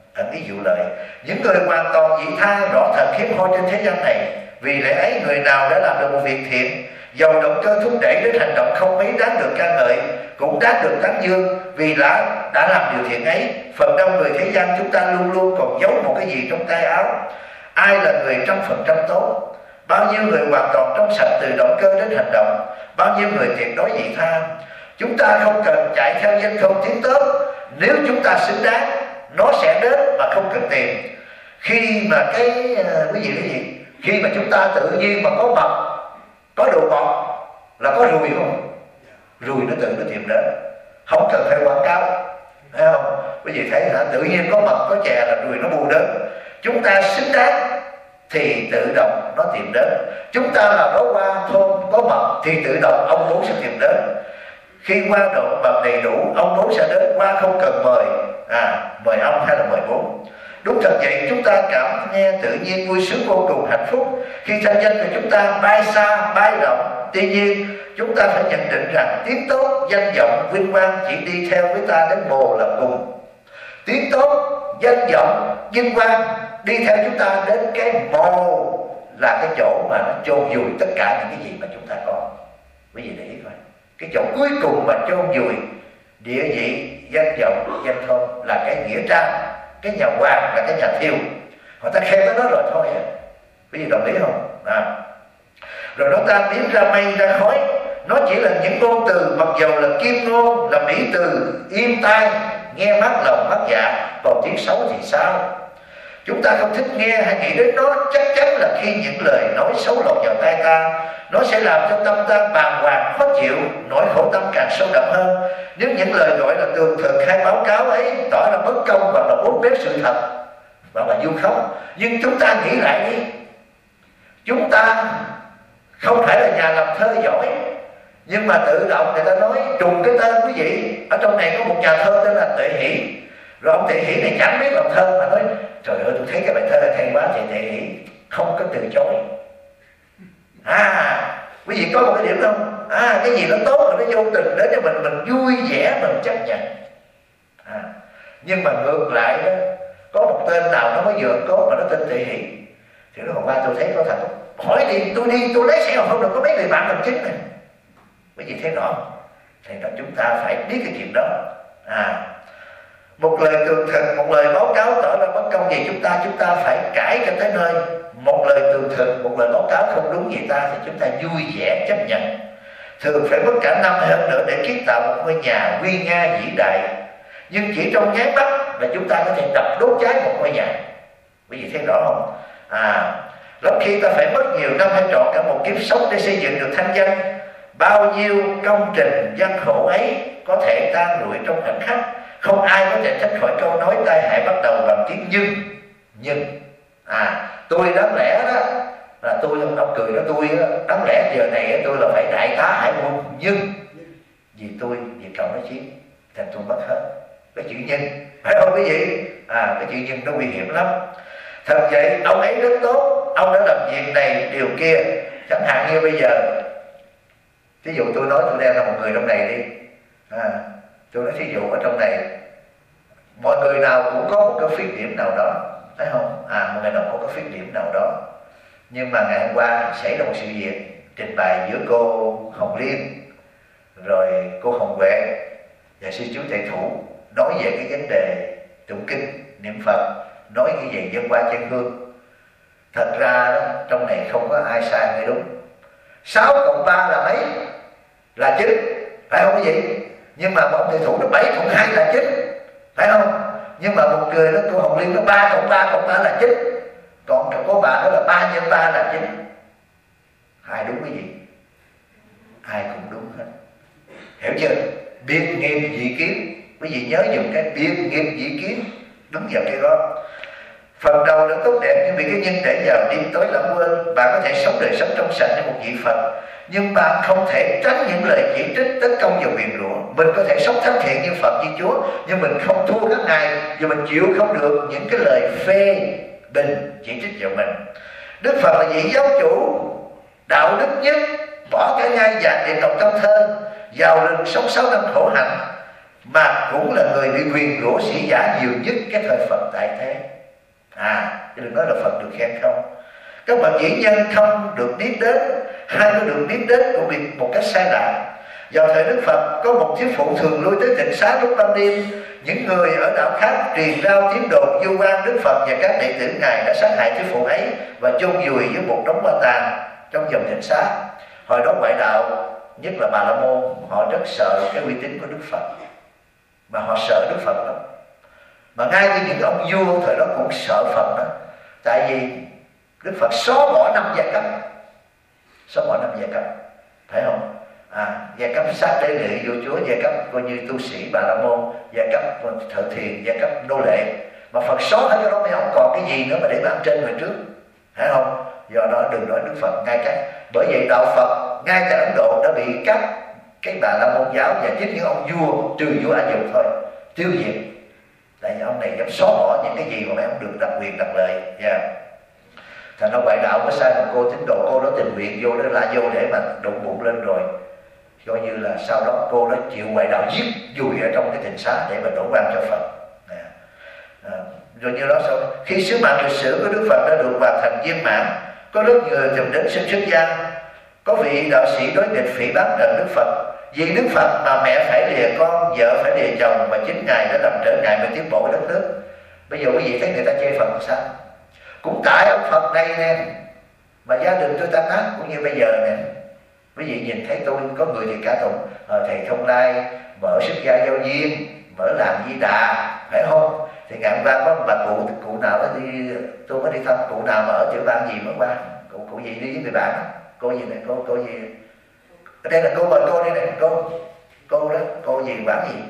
Speaker 1: Những người hoàn toàn vị tha rõ thật hiếm hoi trên thế gian này. Vì lẽ ấy, người nào đã làm được một việc thiện, dầu động cơ thúc đẩy đến hành động không mấy đáng được ca ngợi, cũng đáng được tán dương, vì đã làm điều thiện ấy. Phần đông người thế gian chúng ta luôn luôn còn giấu một cái gì trong tay áo. Ai là người 100% tốt? Bao nhiêu người hoàn toàn trong sạch từ động cơ đến hành động? Bao nhiêu người tuyệt đối vị tha? Chúng ta không cần chạy theo danh không tiếng tớp. Nếu chúng ta xứng đáng, nó sẽ đến mà không cần tìm. Khi mà quý vị cái gì? Khi mà chúng ta tự nhiên mà có mật, có đồ ngọt là có ruồi không? Ruồi nó tự nó tìm đến, không cần phải quảng cáo, thấy không? Quý vị thấy hả? Tự nhiên có mật, có chè là ruồi nó bu đến. Chúng ta xứng đáng thì tự động nó tìm đến. Chúng ta là đóa hoa thơm có mật thì tự động ông bố sẽ tìm đến. Khi hoa độ mật đầy đủ, ông bố sẽ đến. Hoa không cần mời, mời ông hay là mời bố. Đúng thật vậy, chúng ta cảm nghe tự nhiên vui sướng vô cùng hạnh phúc khi thanh danh của chúng ta bay xa, bay rộng. Tuy nhiên, chúng ta phải nhận định rằng tiếng tốt, danh vọng, vinh quang chỉ đi theo với ta đến mồ là cùng. Tiếng tốt, danh vọng, vinh quang đi theo chúng ta đến cái mồ, là cái chỗ mà nó chôn vùi tất cả những cái gì mà chúng ta có. Quý vị để ý coi, cái chỗ cuối cùng mà chôn vùi địa vị, danh vọng, danh thôn là cái nghĩa trang, cái nhà hoàng là cái nhà thiêu. Họ ta khen tới đó rồi thôi à. Quý vị đồng ý không? Rồi nó tan biến ra mây ra khói. Nó chỉ là những ngôn từ mặc dầu là kim ngôn, là mỹ từ, im tai, nghe mắt lòng mắt dạ. Còn tiếng xấu thì sao? Chúng ta không thích nghe hay nghĩ đến nó, chắc chắn là khi những lời nói xấu lọt vào tai ta, nó sẽ làm cho tâm ta bàng hoàng khó chịu, nỗi khổ tâm càng sâu đậm hơn. Nếu những lời gọi là tường thuật hay báo cáo ấy tỏ ra bất công hoặc là bố bếp sự thật hoặc là vu khống, nhưng chúng ta nghĩ lại đi, chúng ta không phải là nhà làm thơ giỏi, nhưng mà tự động người ta nói trùng cái tên. Quý vị, ở trong này có một nhà thơ tên là Tuệ Hỷ, rồi ông Tuệ Hỷ này chẳng biết làm thơ mà nói trời ơi tôi thấy cái bài thơ hay quá thì Tuệ Hỷ không có từ chối. Quý vị có một cái điểm không? Cái gì nó tốt mà nó vô tình đến cho mình vui vẻ, mình chấp nhận. Nhưng mà ngược lại đó, có một tên nào nó mới vừa có mà nó tên Tuệ Hỷ thì nó hôm qua tôi thấy có thật, hỏi đi tôi lấy xe không được, có mấy người bạn mình chính này. Quý vị thấy rõ không? Thì là chúng ta phải biết cái chuyện đó. Một lời tường thuật, một lời báo cáo tỏ ra bất công gì chúng ta phải cãi cho tới nơi. Một lời tường thuật, một lời báo cáo không đúng gì ta thì chúng ta vui vẻ chấp nhận. Thường phải mất cả năm hơn nữa để kiến tạo một ngôi nhà nguy nga vĩ đại, nhưng chỉ trong nháy mắt là chúng ta có thể đập đốt cháy một ngôi nhà. Quý vị thấy rõ không? Lắm khi ta phải mất nhiều năm hay trọn cả một kiếp sống để xây dựng được thanh danh. Bao nhiêu công trình gian khổ ấy có thể tan lụi trong khoảnh khắc. Không ai có thể tránh khỏi câu nói tai hại bắt đầu bằng tiếng nhưng. Tôi đáng lẽ đó là tôi, ông cười đó, tôi đáng lẽ giờ này tôi là phải đại tá hải quân, nhưng vì cộng nói chiến thành tôi mất hết. Cái chữ nhân, phải không quý vị? Cái chữ nhân nó nguy hiểm lắm. Thật vậy, ông ấy rất tốt, ông đã làm việc này điều kia. Chẳng hạn như bây giờ, ví dụ tôi nói tôi đang là một người trong này đi, tôi nói thí dụ ở trong này mọi người nào cũng có một cái khuyết điểm nào đó, phải không? Một người nào có cái khuyết điểm nào đó. Nhưng mà ngày hôm qua xảy ra một sự việc trình bày giữa cô Hồng Liên rồi cô Hồng Huệ và sư chú Tệ Thủ, nói về cái vấn đề tụng kinh niệm Phật, nói cái gì dân qua chân hương. Thật ra đó, trong này không có ai sai hay đúng. 6 cộng 3 là mấy? Là 9, phải không quý vị? Nhưng mà một Tệ Thủ nó 7 cộng 2 là 9, phải không? Nhưng mà một người đó, cô Hồng Liên nó 3 cộng 3 cộng 3 là 9. Còn có bà đó là 3 nhân 3 là 9. Ai đúng cái gì? Ai cũng đúng hết. Hiểu chưa? Biệt nghiệp dị kiến. Quý vị nhớ dùng cái biệt nghiệp dị kiến, đúng vào cái đó. Phần đầu là tốt đẹp, nhưng vì cái nhân để vào đêm tối lãng quên. Bạn có thể sống đời sống trong sạch như một vị Phật, nhưng bạn không thể tránh những lời chỉ trích, tấn công và nguyền rủa. Mình có thể sống thánh thiện như Phật như Chúa, nhưng mình không thua các ngài, và mình chịu không được những cái lời phê bình chỉ trích vào mình. Đức Phật là vị giáo chủ đạo đức nhất, bỏ cả ngai vàng điện ngọc trong thơ, giàu rừng sống 6 năm khổ hạnh, mà cũng là người bị quyền rủa sĩ giả nhiều nhất cái thời Phật tại thế. Chứ đừng nói là Phật được khen không. Các bậc vĩ nhân không được biết đến, hay có được biết đến cũng bị một cách sai lạc. Vào thời Đức Phật có một thiếu phụ thường lui tới tịnh xá lúc ban đêm. Những người ở đạo khác truyền rao tiếng đồn vu oan Đức Phật và các đệ tử ngài đã sát hại thiếu phụ ấy và chôn vùi với một đống quan tàn trong dòng tịnh xá. Hồi đó ngoại đạo, nhất là Bà La Môn, họ rất sợ cái uy tín của Đức Phật, mà họ sợ Đức Phật lắm. Mà ngay như những ông vua thời đó cũng sợ Phật đó. Tại vì Đức Phật xóa bỏ 5 giai cấp, xóa bỏ 5 giai cấp, phải không? Giai cấp sát đế lệ vua chúa, giai cấp coi như tu sĩ Bà La Môn, giai cấp thợ thiền, giai cấp nô lệ. Mà Phật xóa hết cái đó thì không còn cái gì nữa mà để bạn trên người trước, phải không? Do đó đừng nói Đức Phật ngay cách. Bởi vậy đạo Phật ngay tại Ấn Độ đã bị các Bà La Môn giáo và chính những ông vua trừ vua A Dục thôi tiêu diệt. Tại vì ông này dám xóa bỏ những cái gì mà mấy ông được đặc quyền đặc lợi. Thành ra ngoại đạo có sai một cô tín đồ, cô đó tình nguyện vô đó la vô để mà đụng bụng lên rồi coi như là sau đó cô đó chịu ngoại đạo giết vùi ở trong cái thịnh xá để mà đổ oan cho Phật. Rồi như đó sau khi sứ mạng lịch sử của Đức Phật đã được hoàn thành viên mãn, có rất người tìm đến xin xuất gia. Có vị đạo sĩ đối địch phỉ báng trận Đức Phật: vì Đức Phật mà mẹ phải lìa con, vợ phải lìa chồng, và chính Ngài đã làm trở ngại mà tiến bộ đất nước. Bây giờ quý vị thấy người ta chê Phật sao? Cũng tại ông Phật này nè mà gia đình tôi tan nát, cũng như bây giờ nè. Quý vị nhìn thấy tôi có người thì ca tụng thầy Thông Lai mở xuất gia giao duyên, mở làm Di Đà, phải không? Thì ngày hôm qua có một bà cụ nào đó đi, tôi có đi thăm cụ nào mà ở tiểu bang gì mới qua, cụ gì đi với người bạn, cô gì này, cô gì đây là cô, mời cô đây này, cô đó, cô gì Quán gì,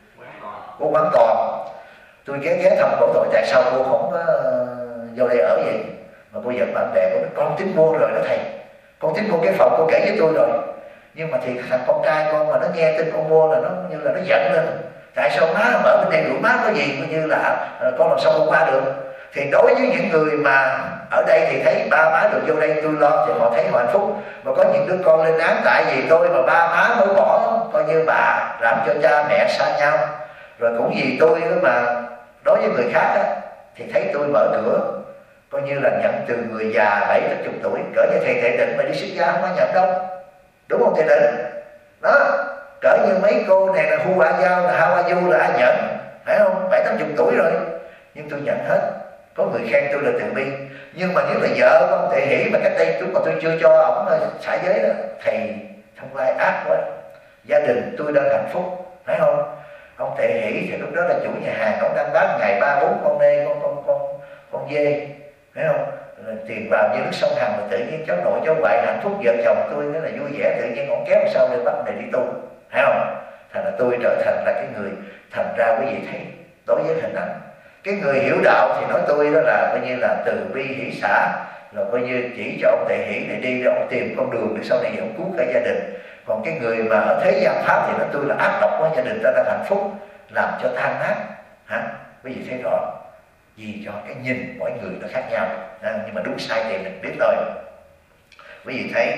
Speaker 1: cô Quán Còn. Tôi ghé thăm cổ tội tại sao cô không vô đây ở vậy, mà cô giận bạn bè, cô nói con tính mua rồi đó thầy, con tính mua cái phòng, cô kể với tôi rồi, nhưng mà thì thằng con trai con mà nó nghe tin con mua là nó như là nó giận lên, tại sao má mở bên đây rủ má có gì coi như là con làm sao con qua được. Thì đối với những người mà ở đây thì thấy ba má được vô đây tôi lo thì họ thấy họ hạnh phúc, mà có những đứa con lên án tại vì tôi mà ba má mới bỏ, coi như bà làm cho cha mẹ xa nhau, rồi cũng vì tôi đó mà đối với người khác á, thì thấy tôi mở cửa coi như là nhận từ người già 70-80 tuổi, cỡ như thầy Tệ Định mà đi xuất gia không có nhận đâu, đúng không thầy Định? Đó, cỡ như mấy cô này là Hu A Giao, là Ha A Du là ai nhận, phải không? 70-80 tuổi rồi, nhưng tôi nhận hết. Có người khen tôi là từ bi, nhưng mà nếu là vợ con Thầy Hỷ mà cách đây lúc mà tôi chưa cho ổng xả giới đó, thầy Thông Lai ác quá, gia đình tôi đang hạnh phúc, phải không? Ông Thầy Hỷ thì lúc đó là chủ nhà hàng, ông đang bán ngày 3-4 con nê, con dê, phải không? Tiền vào như nước sông Hằng, mà tự nhiên cháu nội cháu ngoại hạnh phúc, vợ chồng tôi nó là vui vẻ, tự nhiên ông kéo sau để bắt này đi tu, phải không? Thành là tôi trở thành là cái người, thành ra quý vị thấy đối với hình ảnh cái người hiểu đạo thì nói tôi đó là coi như là từ bi hỷ xã, rồi coi như chỉ cho ông Tệ Hỷ để đi để ông tìm con đường để sau này ông cứu cả gia đình. Còn cái người mà ở thế gian pháp thì nói tôi là ác độc quá, gia đình ta đang hạnh phúc làm cho tan nát. Quý vị thấy rõ, vì cho cái nhìn mỗi người nó khác nhau, nhưng mà đúng sai thì mình biết thôi. Quý vị thấy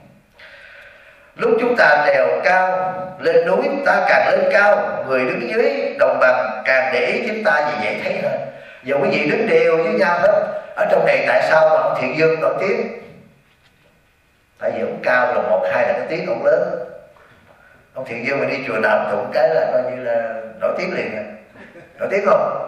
Speaker 1: lúc chúng ta trèo cao lên núi, ta càng lên cao, người đứng dưới đồng bằng càng để ý chúng ta vì dễ thấy hơn. Giờ quý vị đứng đều với nhau hết. Ở trong này tại sao mà ông Thiện Dương nổi tiếng? Tại vì ông cao là 1-2 là cái tiếng ông lớn. Ông Thiện Dương mà đi chùa nào tụng cái là coi như là nổi tiếng liền. Nổi tiếng không?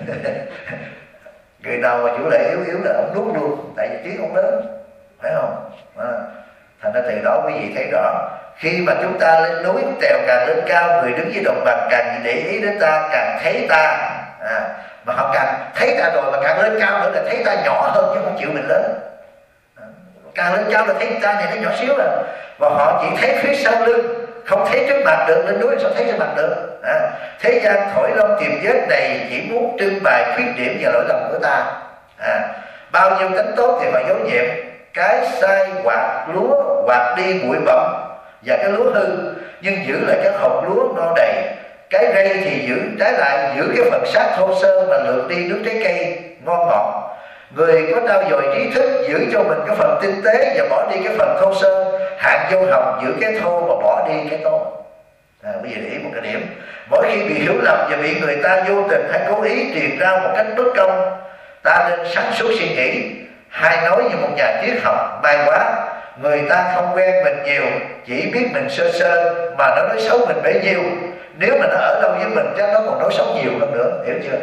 Speaker 1: Người nào mà chủ lễ yếu là ông nuốt luôn, tại vì tiếng ông lớn, phải không? Thành ra từ đó quý vị thấy rõ, khi mà chúng ta lên núi trèo càng lên cao, người đứng dưới đồng bằng càng để ý đến ta, càng thấy ta, mà họ càng thấy ta rồi mà càng lên cao nữa là thấy ta nhỏ hơn chứ không chịu mình lớn. Càng lên cao là thấy ta này nó nhỏ xíu rồi, và họ chỉ thấy phía sau lưng, không thấy trước mặt được. Lên núi sao thấy trước mặt được? Thế gian thổi lông tìm vết này chỉ muốn trưng bày khuyết điểm và lỗi lầm của ta. Bao nhiêu tánh tốt thì họ giấu nhiệm, cái sai quạt lúa quạt đi bụi bặm và cái lúa hư, nhưng giữ lại cái hộp lúa no đầy. Cái rây thì giữ trái lại, giữ cái phần xác thô sơ mà lượt đi nước trái cây ngon ngọt. Người có trao dồi trí thức giữ cho mình cái phần tinh tế và bỏ đi cái phần thô sơ. Hạng vô học giữ cái thô và bỏ đi cái tốt. Bây giờ để ý một cái điểm, mỗi khi bị hiểu lầm và bị người ta vô tình hay cố ý truyền ra một cách bất công, ta nên sáng suốt suy nghĩ. Hay nói như một nhà triết học, may quá người ta không quen mình nhiều, chỉ biết mình sơ sơ mà nó nói xấu mình bấy nhiêu. Nếu mà nó ở lâu với mình chắc nó còn nói xấu nhiều hơn nữa, hiểu chưa?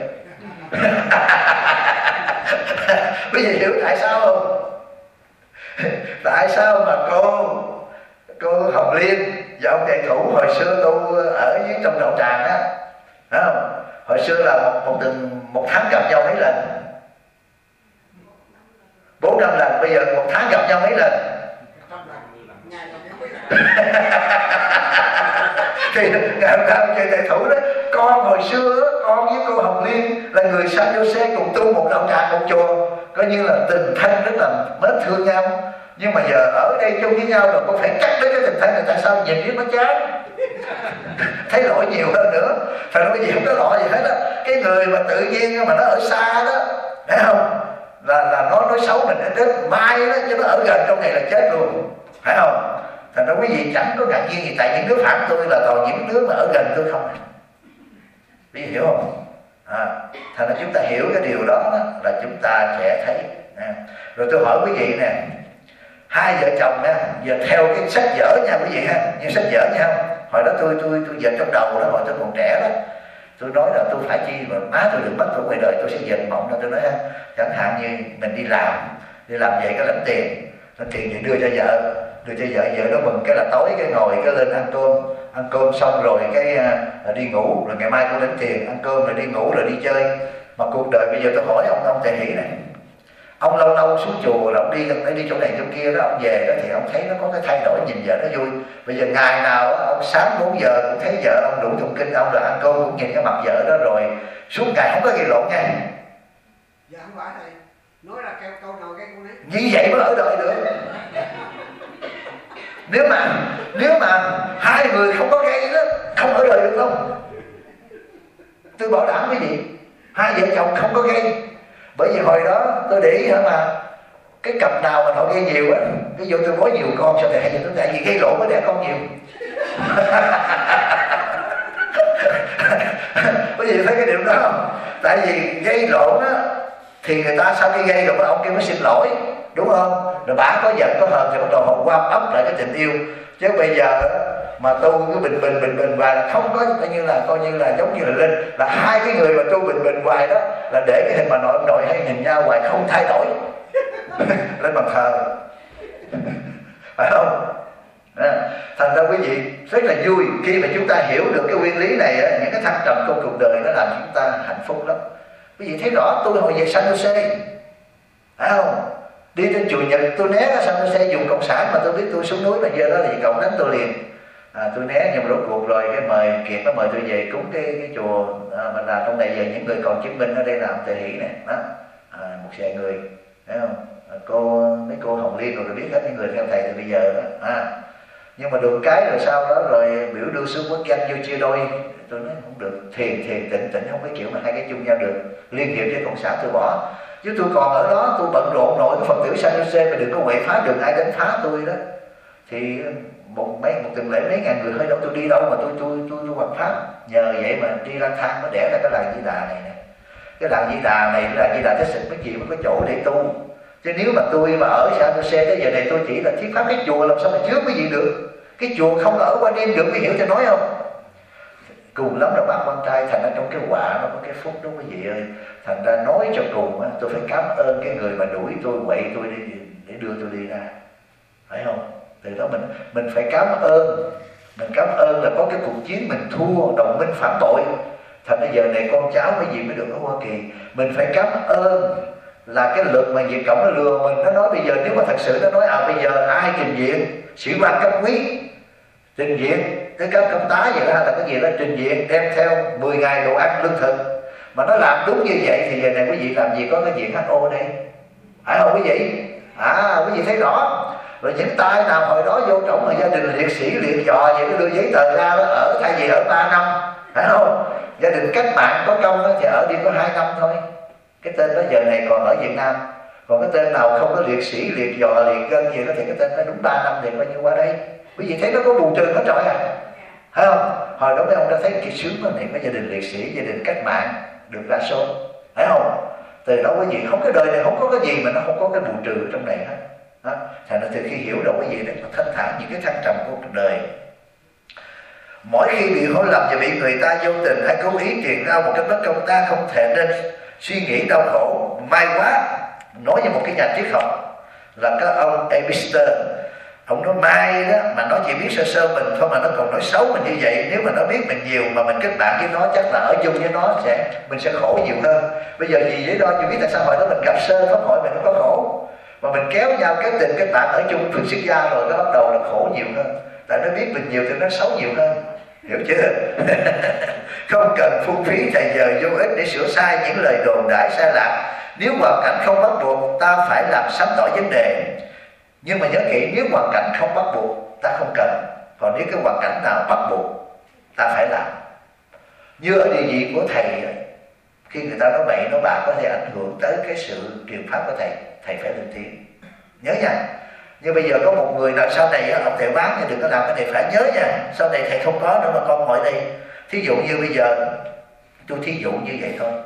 Speaker 1: Bây giờ hiểu tại sao không? Tại sao mà cô Hồng Liên và ông thầy Thủ hồi xưa tu ở dưới trong Đậu Tràng á, phải không? Hồi xưa là một tháng gặp nhau mấy lần? 4-5 lần. Bây giờ một tháng gặp nhau mấy lần? Thì ngày hôm nay thầy Thủ đó, con hồi xưa con với cô Hồng Liên là người San Jose cùng tu một Đậu Tràng một chùa, coi như là tình thân rất là mến thương nhau. Nhưng mà giờ ở đây chung với nhau rồi con phải cắt đứt cái tình thân này. Tại sao? Nhìn biết nó chán. thấy lỗi nhiều hơn nữa. Phải nói gì không có lỗi gì hết á. Cái người mà tự nhiên mà nó ở xa đó, thấy không, là nó nói xấu mình đến mai đó, chứ nó ở gần trong này là chết luôn, phải không? Thành ra quý vị chẳng có ngạc nhiên gì, tại những đứa phản tôi là toàn những đứa mà ở gần tôi không. Quý vị hiểu không? Thành ra chúng ta hiểu cái điều đó, là chúng ta sẽ thấy. Rồi tôi hỏi quý vị nè, hai vợ chồng nha, giờ theo cái sách vở nha quý vị ha, như sách vở nha không? Hồi đó tôi dệt trong đầu đó, hồi tôi còn trẻ đó, tôi nói là tôi phải chi mà má tôi đừng mất tôi ngoài đời, tôi sẽ dệt mộng ra. Tôi nói ha, chẳng hạn như mình đi làm về cái lãnh tiền thì đưa cho vợ, vợ nó mừng cái là tối cái ngồi cái lên ăn cơm xong rồi cái đi ngủ, rồi ngày mai tôi lãnh tiền, ăn cơm rồi đi ngủ rồi đi chơi. Mà cuộc đời bây giờ tôi hỏi ông Thầy Hỷ này, ông lâu lâu xuống chùa là ông đi chỗ này chỗ kia đó, ông về đó thì ông thấy nó có cái thay đổi, nhìn vợ nó vui. Bây giờ ngày nào ông sáng 4 giờ cũng thấy vợ ông đủ tụng kinh, ông là ăn cơm cũng nhìn cái mặt vợ đó, rồi suốt ngày không có gây lộn nha.
Speaker 2: Dạ không phải thầy, nói là câu nào cái câu nấy.
Speaker 1: Như vậy mới ở đời được. Nếu mà hai người không có gây đó, không ở đời được đâu. Tôi bảo đảm quý vị, hai vợ chồng không có gây. Bởi vì hồi đó tôi để ý mà cái cặp nào mà họ gây nhiều á, ví dụ tôi có nhiều con sao thì hay tôi tại vì gây lộn mới đẻ con nhiều. Quý vị thấy cái điều đó không? Tại vì gây lộn á thì người ta sau khi gây rồi ông kia mới xin lỗi, đúng không? Rồi bả có giận có hờn thì bắt đầu họ qua ấp lại cái tình yêu. Chứ bây giờ mà tu cứ bình hoài là không có, coi như là giống như là linh, là hai cái người mà tu bình hoài đó là để cái hình mà nội hay nhìn nhau hoài không thay đổi. Lên bàn thờ, phải không? Thành ra quý vị rất là vui khi mà chúng ta hiểu được cái nguyên lý này, những cái thăng trầm trong cuộc đời nó làm chúng ta hạnh phúc lắm. Quý vị thấy rõ, tôi hồi về San Jose, phải không? Đi trên chùa Nhật tôi né ra San Jose dùng cộng sản mà tôi biết tôi xuống núi mà giờ đó thì cộng đánh tôi liền. Tôi né, nhưng mà rốt cuộc rồi cái mời Kiệt nó mời tôi về cúng cái chùa mình làm trong này, về những người còn chứng minh ở đây làm Thầy Hỷ này đó, một vài người, thấy không? Mấy cô Hồng Liên rồi biết hết những người theo thầy từ bây giờ đó. Nhưng mà được cái rồi sau đó rồi biểu đưa xuống quốc danh vô chia đôi, tôi nói không được, thiền tịnh không cái kiểu mà hai cái chung nhau được, liên hiệp với cộng sản tôi bỏ. Chứ tôi còn ở đó tôi bận rộn nổi cái Phật tử San Jose mà đừng có quậy phá, đừng ai đánh phá tôi đó. Thì một tuần lễ mấy ngàn người hơi đâu tôi đi đâu mà tôi hoằng pháp. Nhờ vậy mà đi lang thang mới đẻ ra cái làng Di Đà này nè. Cái làng Di Đà này là Di Đà Thích Sịch mấy chị mới có chỗ để tu. Chứ nếu mà tôi mà ở San Jose tới giờ này tôi chỉ là thuyết pháp cái chùa, làm sao mà chứa cái gì được. Cái chùa không ở qua đêm được, mới hiểu cho nói không? Cùng lắm là bác con trai, thành ra trong cái quả nó có cái phúc đó quý vị ơi. Thành ra nói cho cùng á, tôi phải cảm ơn cái người mà đuổi tôi, quậy tôi đi để đưa tôi đi ra, phải không? Từ đó mình phải cảm ơn. Mình cảm ơn là có cái cuộc chiến mình thua đồng minh phản bội, thành ra giờ này con cháu cái gì mới được ở Hoa Kỳ. Mình phải cảm ơn là cái lực mà Việt Cộng nó lừa mình, nó nói bây giờ nếu mà thật sự nó nói bây giờ ai trình diện sĩ quan cấp quý, trình diện cái cấp tá vậy đó, là cái gì đó trình diện đem theo 10 ngày đồ ăn lương thực, mà nó làm đúng như vậy thì giờ này quý vị làm gì có cái diện HO đây, phải không quý vị? Quý vị thấy rõ. Rồi những tay nào hồi đó vô trọng mà gia đình liệt sĩ liệt dò vậy nó đưa giấy tờ ra đó, ở thay vì ở 3 năm, phải không? Gia đình cách mạng có công thì ở đi có 2 năm thôi. Cái tên đó giờ này còn ở Việt Nam. Còn cái tên nào không có liệt sĩ liệt dò liệt gân gì đó thì cái tên nó đúng 3 năm thì coi như qua đây. Quý vị thấy nó có bù trừ hết rồi phải không? Hồi đó mấy ông đã thấy cái sướng đó này, có gia đình liệt sĩ, gia đình cách mạng được ra số, phải không? Từ đó quý vị không, cái đời này không có cái gì mà nó không có cái bù trừ trong này hết. Thành ra từ khi hiểu được cái gì để thanh thản những cái thăng trầm của cuộc đời. Mỗi khi bị hiểu lầm và bị người ta vô tình hay cố ý truyền ra một cái bất công, ta không thể nên suy nghĩ đau khổ. May quá, nói như một cái nhà triết học là cái ông Epister, ông nói may đó mà nó chỉ biết sơ sơ mình thôi mà nó còn nói xấu mình như vậy. Nếu mà nó biết mình nhiều mà mình kết bạn với nó, chắc là ở chung với nó mình sẽ khổ nhiều hơn. Bây giờ gì vậy đó, chứ biết tại sao hồi đó mình gặp sơ pháp hội mình nó có khổ, mà mình kéo nhau kết tình kết bạn ở chung phước xuất gia rồi nó bắt đầu là khổ nhiều hơn. Tại nó biết mình nhiều thì nó xấu nhiều hơn, hiểu chưa? Không cần phung phí thời giờ vô ích để sửa sai những lời đồn đại sai lạc. Nếu hoàn cảnh không bắt buộc, ta phải làm sáng tỏ vấn đề. Nhưng mà nhớ kỹ, nếu hoàn cảnh không bắt buộc, ta không cần. Còn nếu cái hoàn cảnh nào bắt buộc ta phải làm, như ở địa vị của thầy, khi người ta nói bậy nói bạ có thể ảnh hưởng tới cái sự truyền pháp của thầy, thầy phải lên tiếng. Nhớ nha. Nhưng bây giờ có một người nào sau này ông thầy bán thì đừng có làm cái này, phải nhớ nha. Sau này thầy không có nữa mà con ngồi đây. Thí dụ như bây giờ tôi thí dụ như vậy thôi,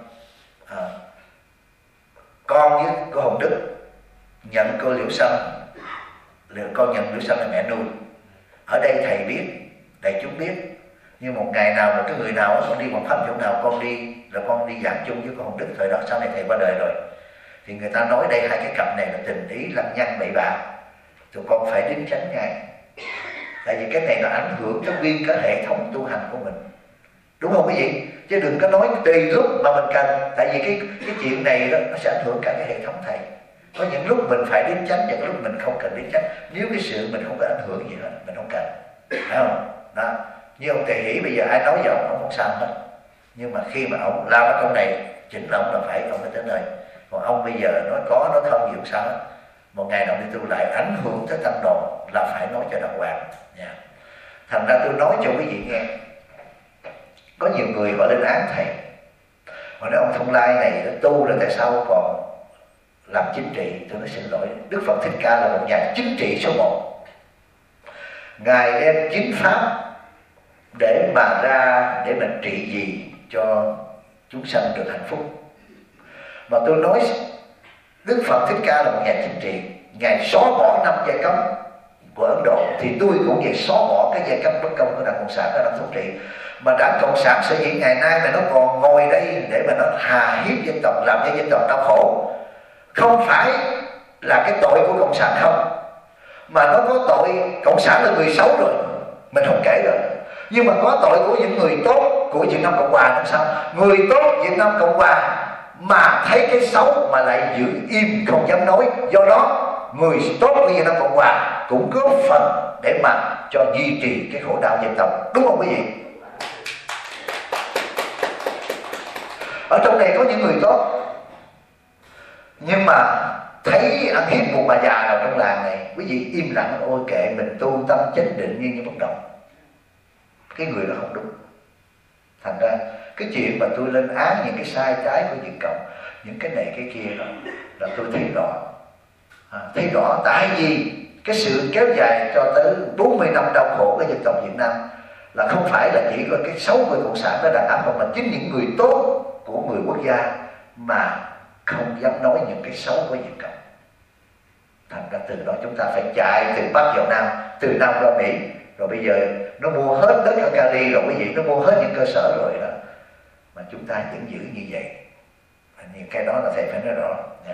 Speaker 1: con với cô Hồng Đức nhận cô Liễu Sâm, con nhận Liễu Sâm là mẹ nuôi. Ở đây thầy biết, đại chúng biết. Nhưng một ngày nào một cái người nào con đi một pháp chỗ nào con đi là con đi giảng chung với cô Hồng Đức. Thời đó sau này thầy qua đời rồi thì người ta nói đây hai cái cặp này là tình ý lăng nhăng bậy bạ, tụi con phải đính tránh ngay. Tại vì cái này nó ảnh hưởng tới nguyên cả hệ thống tu hành của mình, đúng không quý vị? Chứ đừng có nói tùy lúc mà mình cần. Tại vì cái chuyện này đó, nó sẽ ảnh hưởng cả cái hệ thống thầy. Có những lúc mình phải đính tránh, những lúc mình không cần đính tránh. Nếu cái sự mình không có ảnh hưởng gì hết, mình không cần, phải không? Đó. Như ông Thầy Hỷ bây giờ ai nói với ông không sao hết. Nhưng mà khi mà ông làm ở trong này chỉnh là ông là phải, ông mới tới nơi. Còn ông bây giờ nói có nói không gì cũng sao hết. Một ngày nào đi tu lại ảnh hưởng tới tăng đồ là phải nói cho đàng hoàng nha. Thành ra tôi nói cho quý vị nghe, có nhiều người họ lên án thầy, họ nói ông Thông Lai này nó tu rồi tại sao còn làm chính trị. Tôi nói xin lỗi, Đức Phật Thích Ca là một nhà chính trị số 1. Ngài đem chính pháp để mà ra để mình trị gì cho chúng sanh được hạnh phúc. Mà tôi nói Đức Phật Thích Ca là một nhà chính trị, Ngài xóa bỏ 5 giai cấp của Ấn Độ, thì tôi cũng vậy, xóa bỏ cái giai cấp bất công của Đảng Cộng sản ở Đảng thống trị. Mà Đảng Cộng sản sở dĩ ngày nay mà nó còn ngồi đây để mà nó hà hiếp dân tộc, làm cho dân tộc đau khổ, không phải là cái tội của Cộng sản không, mà nó có tội. Cộng sản là người xấu rồi, mình không kể rồi, nhưng mà có tội của những người tốt của Việt Nam Cộng Hòa làm sao? Người tốt Việt Nam Cộng Hòa mà thấy cái xấu mà lại giữ im không dám nói. Do đó người tốt của Việt Nam Cộng Hòa cũng góp phần để mà cho duy trì cái khổ đau dân tộc, đúng không quý vị? Ở trong này có những người tốt, nhưng mà thấy ăn hiếp một bà già nào trong làng này, quý vị im lặng, ôi kệ mình tu tâm chánh định như bất động. Cái người đó không đúng. Thành ra cái chuyện mà tôi lên án những cái sai trái của Việt Cộng, những cái này cái kia đó, là tôi thấy rõ. Thấy rõ tại vì cái sự kéo dài cho tới 40 năm đau khổ của dân tộc Việt Nam là không phải là chỉ có cái xấu của Cộng sản nó đàn áp, mà chính những người tốt của người quốc gia mà không dám nói những cái xấu của Việt Cộng. Thành ra từ đó chúng ta phải chạy từ Bắc vào Nam, từ Nam ra Mỹ. Rồi bây giờ nó mua hết đất ở Cali rồi quý vị, nó mua hết những cơ sở rồi đó, mà chúng ta vẫn giữ như vậy. Những cái đó là thầy phải nói rõ nha.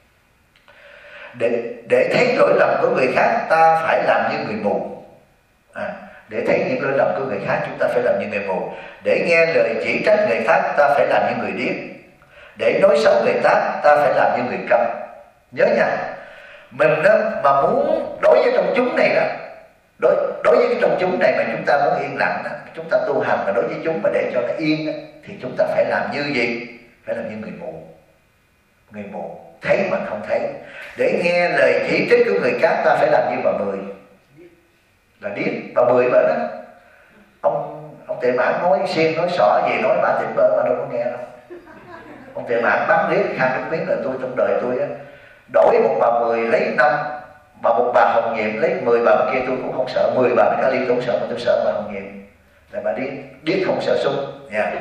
Speaker 1: Để thấy lỗi lầm của người khác ta phải làm như người mù. Để thấy những lỗi lầm của người khác chúng ta phải làm như người mù. Để nghe lời chỉ trách người khác ta phải làm như người điếc. Để nói xấu người khác ta phải làm như người câm. Nhớ nha, mình đó mà muốn đối với trong chúng này đó, đối với cái trong chúng này mà chúng ta muốn yên lặng đó, chúng ta tu hành mà đối với chúng mà để cho nó yên đó, thì chúng ta phải làm như gì? Phải làm như người mù. Người mù thấy mà không thấy. Để nghe lời chỉ trích của người khác ta phải làm như bà Mười, là điếc. Bà Mười bà đó, ông Tệ Mãn nói xiên nói xỏ gì nói bà tỉnh bơ, bà đâu có nghe đâu. Ông Tệ Mãn bắn điếc khăn nước miếng là tôi trong đời tôi á, đổi một bà Mười lấy 5, mà một bà Hồng Nhiệm lấy 10 bà kia tôi cũng không sợ. 10 bà Cali tôi không sợ, mà tôi sợ bà Hồng Nhiệm là bà điếc không sợ súng nha.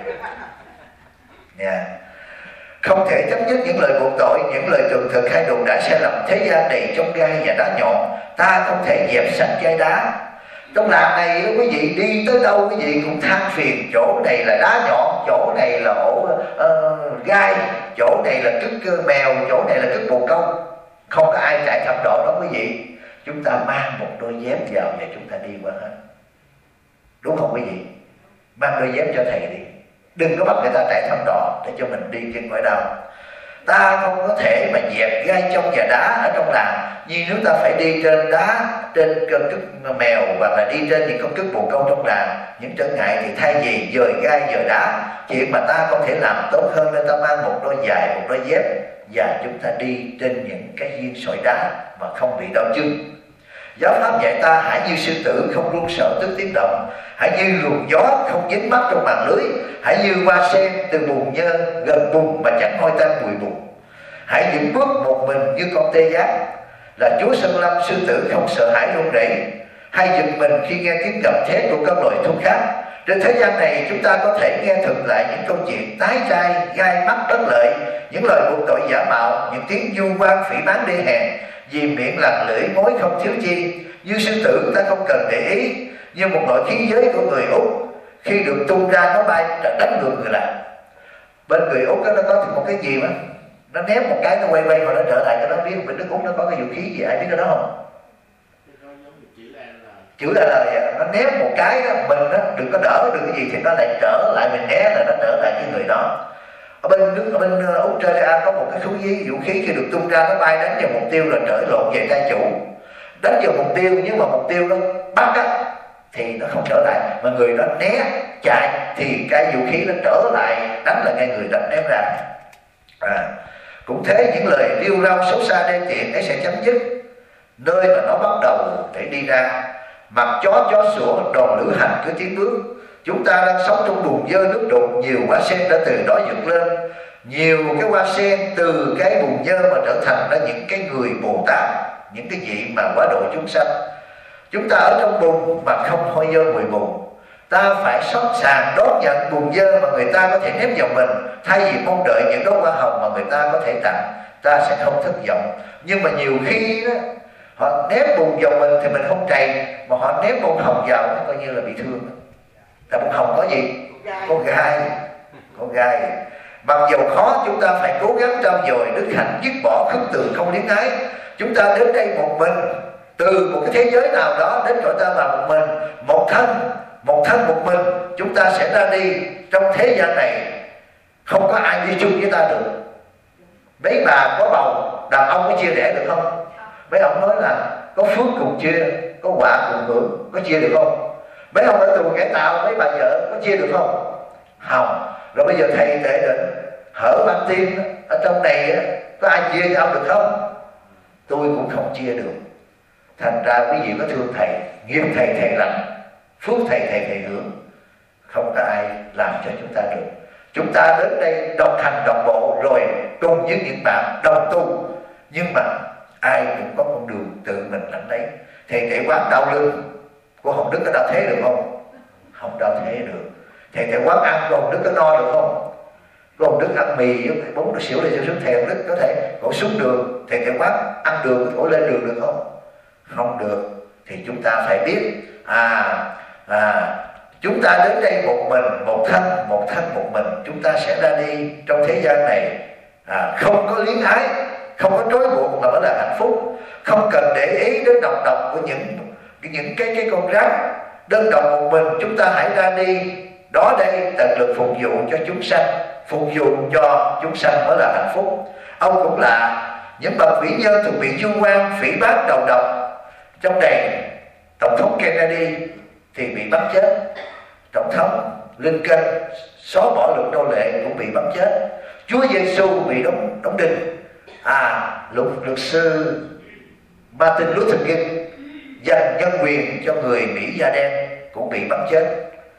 Speaker 1: Không thể chấp nhất những lời buộc tội, những lời tường thực hay đồn đại sai lầm. Thế gian đầy trong gai và đá nhọn, ta không thể dẹp sạch gai đá. Trong làng này quý vị đi tới đâu quý vị cũng than phiền, chỗ này là đá nhọn, chỗ này là ổ gai, chỗ này là cứt mèo, chỗ này là cứt bồ câu. Không có ai chạy thập độ đó quý vị. Chúng ta mang một đôi dép vào và chúng ta đi qua hết, đúng không quý vị? Mang đôi dép cho thầy đi, đừng có bắt người ta chạy thăm đỏ để cho mình đi trên cõi đau. Ta không có thể mà dẹp gai trong và đá ở trong làng. Nhưng nếu ta phải đi trên đá, trên cứt mèo, hoặc là đi trên những con cứt bồ câu trong làng, những trở ngại, thì thay vì dời gai dời đá, chuyện mà ta không thể làm tốt hơn nên ta mang một đôi giày, một đôi dép, và chúng ta đi trên những cái viên sỏi đá mà không bị đau chân. Giáo pháp dạy ta hãy như sư tử không run sợ trước tiếng động, hãy như luồng gió không dính mắc trong màn lưới, hãy như hoa sen từ bùn nhơ gần bùn mà chẳng hôi tanh bụi bùn. Hãy những bước một mình như con tê giác, là chúa Sơn Lâm sư tử không sợ hãi run rẩy, hay giật mình khi nghe tiếng gầm thét của các loài thú khác. Trên thế gian này chúng ta có thể nghe thực lại những câu chuyện tái trai, gai mắt, bất lợi, những lời buộc tội giả mạo, những tiếng vu oan phỉ báng đê hèn, vì miệng lằn lưỡi mối không thiếu chi. Như sư tử ta không cần để ý, như một loại khí giới của người Úc khi được tung ra nó bay đánh ngược người lại. Bên người Úc đó, nó có một cái gì đó, nó ném một cái nó quay quay rồi nó trở lại cho nó biết. Bên nước Úc nó có cái vũ khí gì ai biết cái đó không? Chữ là nó ném một cái đó, mình đó, đừng có đỡ được cái gì thì nó lại trở lại, mình né là nó trở lại cái người đó. Ở bên Australia có một cái vũ khí khi được tung ra nó bay đánh vào mục tiêu là trở lộn về tay chủ. Đánh vào mục tiêu nhưng mà mục tiêu nó bắt á thì nó không trở lại, mà người đó né chạy thì cái vũ khí nó trở lại đánh lại ngay người đánh ném ra. Cũng thế, những lời rêu rao xấu xa đê tiện ấy sẽ chấm dứt nơi mà nó bắt đầu để đi ra. Mặt chó sủa, đòn lữ hành cứ tiến bước. Chúng ta đang sống trong bùn dơ nước đục. Nhiều hoa sen đã từ đó dựng lên, nhiều cái hoa sen từ cái bùn dơ mà trở thành ra những cái người Bồ Tát, những cái vị mà quá độ chúng sanh. Chúng ta ở trong bùn mà không hôi dơ mùi bùn. Ta phải sẵn sàng đón nhận bùn dơ mà người ta có thể ném vào mình, thay vì mong đợi những đóa hoa hồng mà người ta có thể tặng. Ta sẽ không thất vọng. Nhưng mà nhiều khi đó, họ ném bùn vào mình thì mình không trầy, mà họ ném bông hồng vào nó coi như là bị thương. Tại bông hồng có gì? Có gai. Mặc dầu khó, chúng ta phải cố gắng trau dồi đức hạnh, dứt bỏ khước từ không luyến ái. Chúng ta đến đây một mình, từ một cái thế giới nào đó đến chỗ ta vào một mình, một thân một mình. Chúng ta sẽ ra đi trong thế gian này, không có ai đi chung với ta được. Mấy bà có bầu, đàn ông có chia rẽ được không? Mấy ông nói là có phước cùng chia, có quả cùng hưởng, có chia được không? Mấy ông ở tù cải tạo, mấy bà vợ có chia được không? Không. Rồi bây giờ thầy để định hở ban tim ở trong này có ai chia cho ông được không? Tôi cũng không chia được. Thành ra quý vị có thương thầy, nghiệp thầy lãnh, phước thầy hưởng, không có ai làm cho chúng ta được. Chúng ta đến đây đồng hành đồng bộ rồi cùng với những bạn đồng tu, nhưng mà ai cũng có con đường tự mình lãnh lấy. Thầy quán đau lưng của Hồng Đức có đau thế được không? Không đau thế được. Thầy quán ăn của Hồng Đức có no được không? Của Hồng Đức ăn mì với 4 nước xỉu để cho sức thầy Hồng Đức có thể cổ xuống đường. Thầy quán ăn đường cổ lên đường được không? Không được. Thì chúng ta phải biết chúng ta đến đây một mình, một thân một mình. Chúng ta sẽ ra đi trong thế gian này không có luyến ái, không có trói buộc mà mới là hạnh phúc. Không cần để ý đến độc của những cái con rắn. Đơn độc một mình chúng ta hãy ra đi đó đây, tận lực phục vụ cho chúng sanh. Phục vụ cho chúng sanh mới là hạnh phúc. Ông cũng là những bậc vĩ nhân thuộc bị vu oan phỉ báng đầu độc. Trong này tổng thống Kennedy thì bị bắn chết, tổng thống Lincoln xóa bỏ luật nô lệ cũng bị bắn chết, Chúa Giêsu bị đóng đinh, luật sư Martin Luther King dành nhân quyền cho người Mỹ da đen cũng bị bắn chết.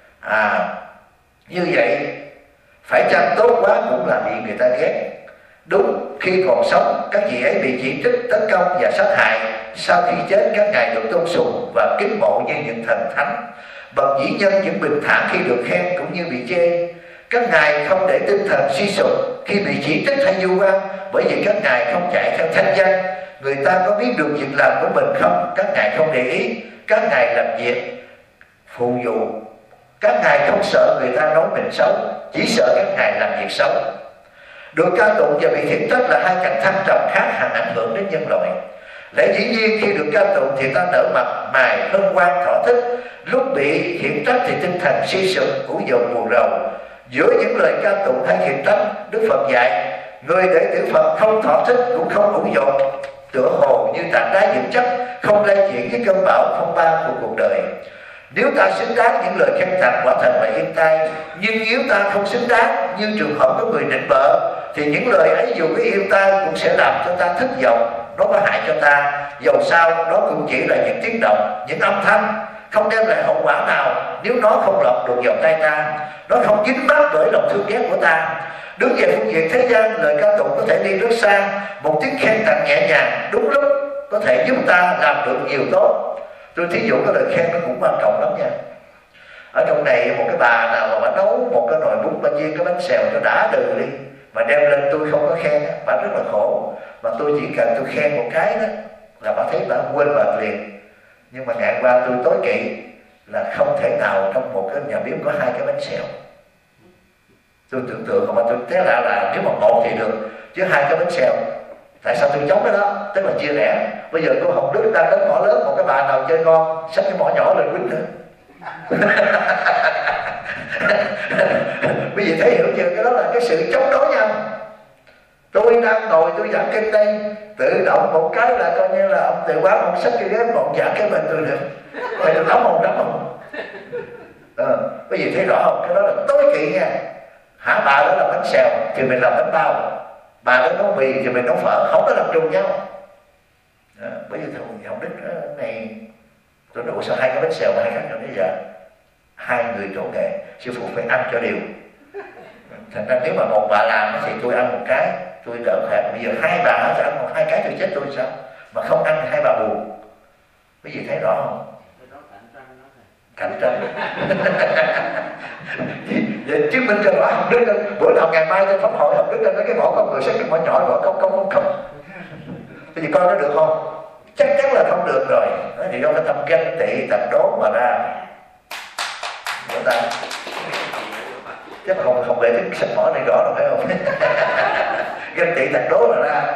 Speaker 1: Như vậy phải chăng tốt quá cũng là bị người ta ghét. Đúng, khi còn sống các vị ấy bị chỉ trích, tấn công và sát hại. Sau khi chết các ngài được tôn sùng và kính mộ như những thần thánh. Bậc vĩ nhân những bình thản khi được khen cũng như bị chê. Các ngài không để tinh thần suy sụp khi bị chỉ trích hay vu oan, bởi vì các ngài không chạy theo thanh danh. Người ta có biết được việc làm của mình không? Các ngài không để ý. Các ngài làm việc phù vụ. Các ngài không sợ người ta nói mình xấu, chỉ sợ các ngài làm việc xấu. Được ca tụng và bị khiển trách là hai cảnh thăng trầm khác hẳn ảnh hưởng đến nhân loại. Lẽ dĩ nhiên khi được ca tụng thì ta nở mặt mày hân hoan thỏa thích. Lúc bị khiển trách thì tinh thần suy sụp, ủ dột buồn rầu. Giữa những lời ca tụng hay khiển trách, Đức Phật dạy người đệ tử Phật không thỏa thích cũng không ủ dột, tựa hồ như tảng đá vững chắc, không lay chuyển với cơn bão phong ba của cuộc đời. Nếu ta xứng đáng những lời khen tặng quả thật là yên tai, nhưng nếu ta không xứng đáng, như trường hợp có người định bợ, thì những lời ấy dù có yên tai cũng sẽ làm cho ta thất vọng nó có hại cho ta. Dầu sao nó cũng chỉ là những tiếng động, những âm thanh, không đem lại hậu quả nào nếu nó không lọt được vào tay ta, nó không dính mắc bởi lòng thương ghét của ta. Đứng về phương diện thế gian, lời ca tụng có thể đi rất xa, một tiếng khen tặng nhẹ nhàng đúng lúc có thể giúp ta làm được nhiều tốt. Tôi thí dụ cái lời khen nó cũng quan trọng lắm nha. Ở trong này một cái bà nào mà bà nấu một cái nồi bún, bà chiên cái bánh xèo cho đã đừ đi, mà đem lên tôi không có khen, bà rất là khổ. Mà tôi chỉ cần tôi khen một cái đó là bà thấy bà quên bà liền. Nhưng mà ngày qua tôi tối kỵ là không thể nào trong một cái nhà bếp có hai cái bánh xèo. Tôi tưởng tượng mà tôi thấy là nếu mà một thì được, chứ hai cái bánh xèo. Tại sao tôi chống cái đó? Tức là chia rẽ. Bây giờ cô Hồng Đức đang đến mỏ lớn, một cái bà nào chơi ngon xách cái mỏ nhỏ lên quýnh nữa. Quý vị thấy hiểu chưa? Cái đó là cái sự chống đối nhau. Tôi đang ngồi tôi giảng kinh đây, tự động một cái là coi như là ông tự quán ông xách cái ghế một giảng cái bên tôi được. Vậy tôi đóng không? Quý vị thấy rõ không? Cái đó là tối kỵ nha. Hả, bà đó là bánh xèo thì mình làm bánh bao, bà đó nấu mì thì mình nấu phở, không có làm trùng nhau. Bởi vì thằng Hồng Đức này tôi nói sao hai cái bánh xèo mà hai khác nhau bây giờ? Hai người trổ nghề, sư phụ phải ăn cho đều. Thành ra nếu mà một bà làm thì tôi ăn một cái, tôi đỡ khỏe. Bây giờ hai bà nó sẽ ăn một hai cái, tôi chết tôi sao? Mà không ăn thì hai bà buồn. Quý vị thấy rõ không? Cạnh tranh. Vậy chứng minh cho rõ Hồng Đức. Bữa nào ngày mai tôi pháp hội Hồng Đức lên cái mỏ con người xách cái mỏ nhỏ rồi không. Thì coi nó được không? Chắc chắn là không được rồi. Thì do cái tâm ganh tị tật đố mà ra. Của ta chắc không để cái sách mỏ này rõ đâu phải không? Ganh tị tật đố mà ra.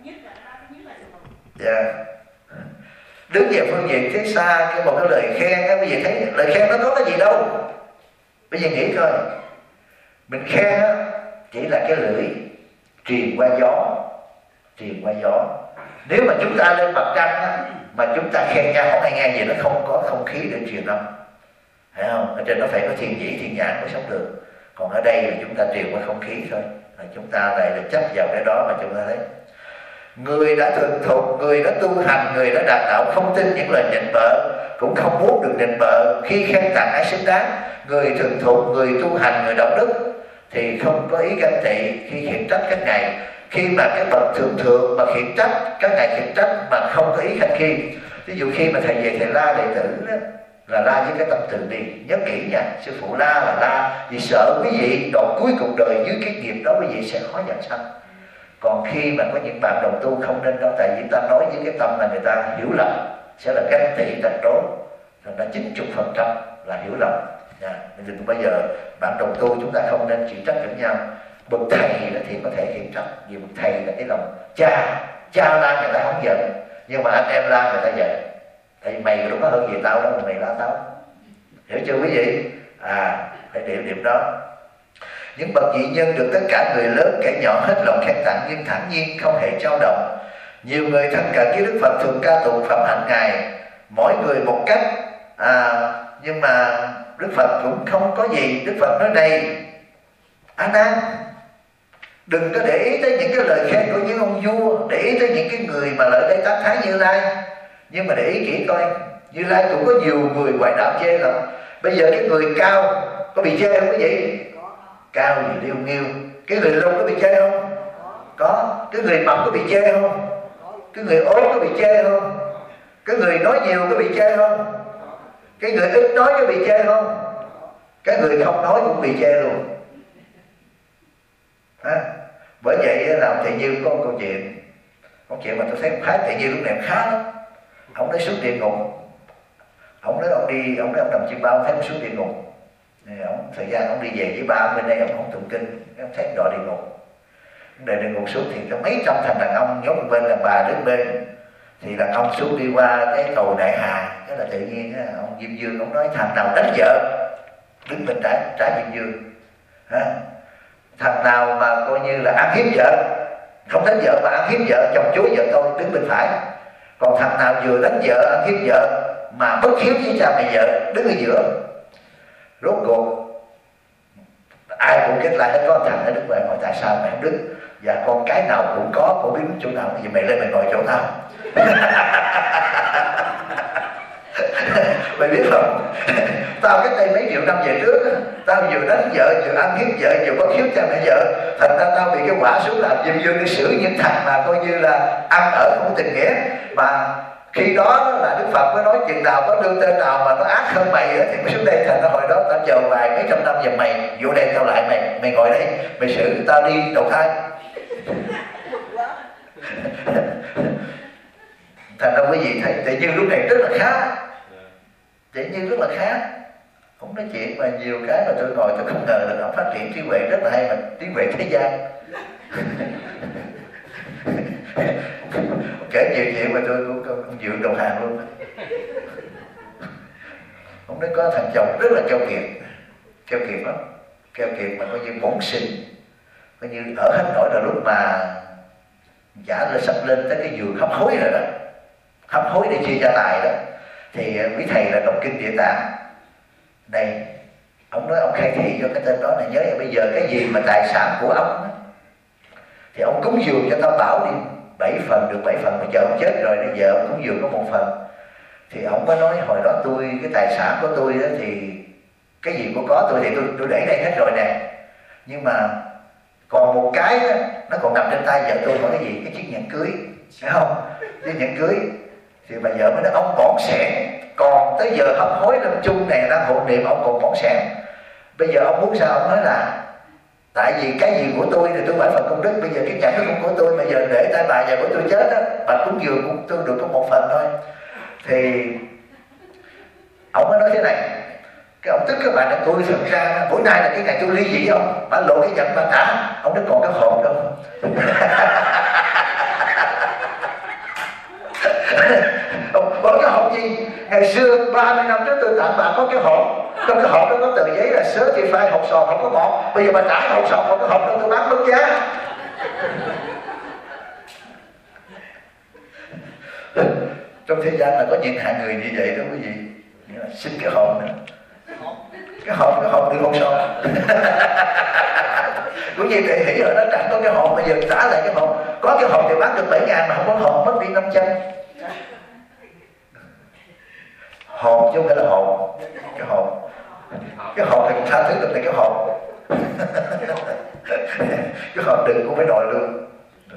Speaker 1: Yeah. Đứng về phương diện phía xa, cái một cái lời khen á, quý vị thấy lời khen nó có cái gì đâu. Bây giờ nghĩ coi, mình khen á chỉ là cái lưỡi truyền qua gió. Nếu mà chúng ta lên mặt trăng á, mà chúng ta khen nhau không ai nghe gì, nó không có không khí để truyền âm, thấy không? Ở trên nó phải có thiên nhĩ thiên nhãn mới sống được. Còn ở đây là chúng ta truyền qua không khí thôi, là chúng ta lại là chấp vào cái đó mà chúng ta thấy. Người đã thuần thục, người đã tu hành, người đã đạt đạo không tin những lời nịnh bợ, cũng không muốn được nịnh bợ. Khi khen tặng ai xứng đáng, người thuần thục, người tu hành, người đạo đức thì không có ý ganh tị khi khiển trách các ngài. Khi mà cái bậc thượng mà khiển trách, các ngài khiển trách mà không có ý khinh khi. Ví dụ khi mà thầy về thầy la đệ tử đó, là la với cái tâm từ bi. Nhớ kỹ nha, sư phụ la là la vì sợ quý vị đoạn cuối cuộc đời dưới cái nghiệp đó quý vị sẽ khó nhận sanh. Còn khi mà có những bạn đồng tu không nên đó, tại vì ta nói với cái tâm là người ta hiểu lầm, sẽ là ganh tị tật đố, thành ra 90% là hiểu lầm. Nên bây giờ bạn đồng tu chúng ta không nên chỉ trách lẫn nhau. Bậc thầy thì có thể khiển trách, vì bậc thầy là cái lòng cha la người ta không giận, nhưng mà anh em la người ta giận. Tại vì mày đâu có hơn gì tao đâu mà mày la tao, hiểu chưa quý vị? Phải điểm đó. Những bậc vị nhân được tất cả người lớn kẻ nhỏ hết lòng khen tặng, nhưng thản nhiên không hề dao động. Nhiều người thân cận với Đức Phật thường ca tụng phẩm hạnh Ngài, mỗi người một cách, nhưng mà Đức Phật cũng không có gì. Đức Phật nói này A Nan, đừng có để ý tới những cái lời khen của những ông vua, để ý tới những cái người mà ở đây tác thái Như Lai, nhưng mà để ý kỹ coi, Như Lai cũng có nhiều người ngoại đạo chê lắm. Bây giờ cái người cao có bị chê không quý vị? Cao gì liêu nghiêu. Cái người lùn có bị chê không? Có. Cái người mập có bị chê không? Cái người ốm có bị chê không? Cái người nói nhiều có bị chê không? Cái người ít nói có bị chê không? Cái người không nói cũng bị chê luôn. Bởi vậy là ông thầy Như có một câu chuyện mà tôi thấy khá, thầy Như lúc này khá lắm. Ông nói xuống địa ngục, ông nói ông nằm trên bao, thấy ông xuống địa ngục. Thời gian ông đi về với ba bên đây, ông không tụng kinh, ông thấy đọa địa ngục. Đề địa ngục xuống thì có mấy trăm thằng đàn ông nhốt một bên, đàn bà đứng bên. Thì đàn ông xuống đi qua cái cầu Đại Hà, cái là tự nhiên ông Diêm Dương ông nói thằng nào đánh vợ đứng bên trái Diêm Dương, thằng nào mà coi như là ăn hiếp vợ, không đánh vợ mà ăn hiếp vợ, chồng chúa vợ tôi đứng bên phải. Còn thằng nào vừa đánh vợ ăn hiếp vợ mà bất hiếu với cha mẹ vợ đứng ở giữa. Rốt cuộc ai cũng kết lại hết. Có thằng ở Đức về hỏi tại sao mày không Đức? Dạ con cái nào cũng có, con biết chỗ nào. Thì mày lên mày ngồi chỗ nào. Mày biết không? Tao cái tay mấy triệu năm về trước, tao vừa đánh vợ, vừa ăn hiếp vợ, vừa có khiếu cha mẹ vợ. Thành ra tao bị cái quả xuống làm dương dương cái xử những thằng mà coi như là ăn ở không có tình nghĩa. Mà khi đó là Đức Phật mới nói chừng nào có đưa tên nào mà nó ác hơn mày thì mới xuống đây. Thành ra hồi đó tao chờ vài mấy trăm năm về mày vô đây tao lại mày ngồi đây, mày xử tao đi đầu thai. Thành ra quý vị thấy tự nhiên lúc này rất là khác, tự nhiên rất là khác. Không nói chuyện mà nhiều cái mà tôi ngồi tôi không ngờ là nó phát triển trí huệ rất là hay, mà trí huệ thế gian. Kể nhiều chuyện mà tôi cũng dựa đầu hàng luôn. Ông nói có thằng chồng rất là keo kiệt lắm, keo kiệt mà coi như bổn sinh, coi như ở hết nổi là lúc mà giả là sắp lên tới cái giường hấp hối rồi đó, hấp hối để chia gia tài đó, thì quý thầy là đọc kinh Địa Tạng này, ông nói ông khai thị cho cái tên đó này, nhớ là bây giờ cái gì mà tài sản của ông đó, thì ông cúng dường cho Tam Bảo đi 7 phần, được 7 phần, mà giờ ông chết rồi nên giờ ông cúng dường có 1 phần. Thì ông có nói hồi đó tôi, cái tài sản của tôi đó, thì cái gì cũng có tôi thì tôi để đây hết rồi nè, nhưng mà còn một cái đó, nó còn nằm trên tay vợ tôi có cái gì, cái chiếc nhẫn cưới, phải không? Chiếc nhẫn cưới thì bà vợ mới nói ông bỏng sẻn, còn tới giờ hấp hối lâm chung này đang hộ niệm ông còn bỏng sẻn. Bây giờ ông muốn sao? Ông nói là tại vì cái gì của tôi thì tôi phải phần công đức, bây giờ cái nhẫn nó cũng của tôi, mà giờ để tay bà, giờ của tôi chết á, bà cúng dường cũng tôi được có 1 phần thôi. Thì ông mới nói thế này, cái ông tức các bạn là tôi thật ra bữa nay là cái ngày tôi ly dị ông, bà lộ cái nhẫn bà trả, ông nói còn cái hộp đâu. Ông có cái hộp gì? Ngày xưa 30 năm trước tôi tặng bà có cái hộp, trong cái hộp đó có tờ giấy là certified hộp sòn không có bọt, bây giờ bà trả hộp sòn không có hộp đâu, tôi bán mất giá. Trong thế gian là có những hạng người như vậy đó quý vị, xin cái hộp nữa, cái hộp được hộp sòn. Cũng như thầy nghĩ rồi, nó chẳng có cái hộp, bây giờ trả lại cái hộp, có cái hộp thì bán được 7.000 mà không có hộp mất đi 500. Hộp chứ không phải là hộp, cái hộp thì cũng tha thứ được là cái hộp. Cái hộp đừng cũng phải đòi luôn.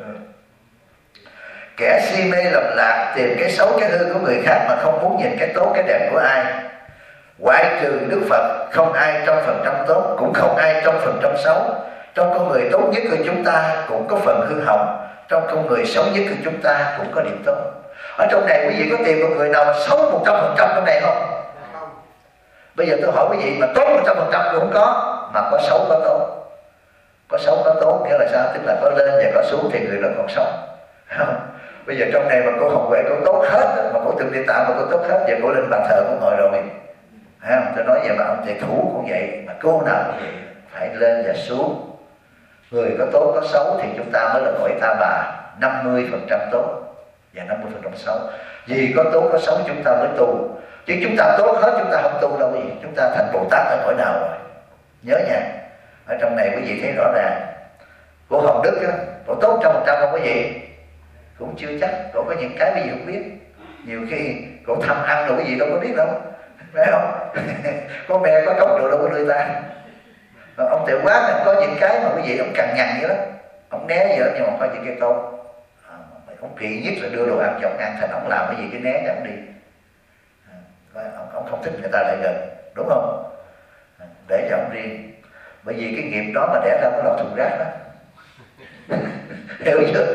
Speaker 1: Kẻ si mê lầm lạc tìm cái xấu cái hư của người khác mà không muốn nhìn cái tốt cái đẹp của ai. Ngoại trừ Đức Phật, không ai trong phần trăm tốt, cũng không ai trong phần trăm xấu. Trong con người tốt nhất của chúng ta cũng có phần hư hỏng, trong con người xấu nhất của chúng ta cũng có điểm tốt. Ở trong này quý vị có tìm một người nào mà xấu 100% trong này không? Bây giờ tôi hỏi quý vị, mà tốt 100% cũng không có, mà có xấu có tốt. Có xấu có tốt nghĩa là sao? Tức là có lên và có xuống thì người đó còn sống. Bây giờ trong này mà cô Hồng Huệ cô tốt hết, mà cô Thực Địa Tạng mà cô tốt hết, giờ cô lên bàn thờ cũng ngồi rồi. Tôi nói vậy mà ông thầy thủ cũng vậy, mà cô nào cũng vậy, phải lên và xuống. Người có tốt có xấu thì chúng ta mới là cõi Ta Bà, 50% tốt và 50% xấu. Vì có tốt có xấu chúng ta mới tu, chứ chúng ta tốt hết chúng ta không tu đâu. Gì chúng ta thành Bồ Tát ở cõi nào rồi? Nhớ nha, ở trong này quý vị thấy rõ ràng. Cô Hồng Đức đó, cô tốt 100% không quý vị? Cũng chưa chắc, cô có những cái quý vị không biết. Nhiều khi cô thăm ăn rồi quý vị đâu có biết đâu, phải không? Có mẹ có cốc rồi đâu có nuôi ta. Ông Tiểu Quán có những cái mà quý vị ông cằn nhằn vậy đó, ông né vậy đó, nhưng mà có những cái tốt. Ông kỵ nhất là đưa đồ ăn cho ông ăn, thành ông làm cái gì cái né cho ông đi. Ông không thích người ta lại gần, đúng không? Để cho ông riêng. Bởi vì cái nghiệp đó mà đẻ ra cái lò thùng rác đó. Hiểu chưa?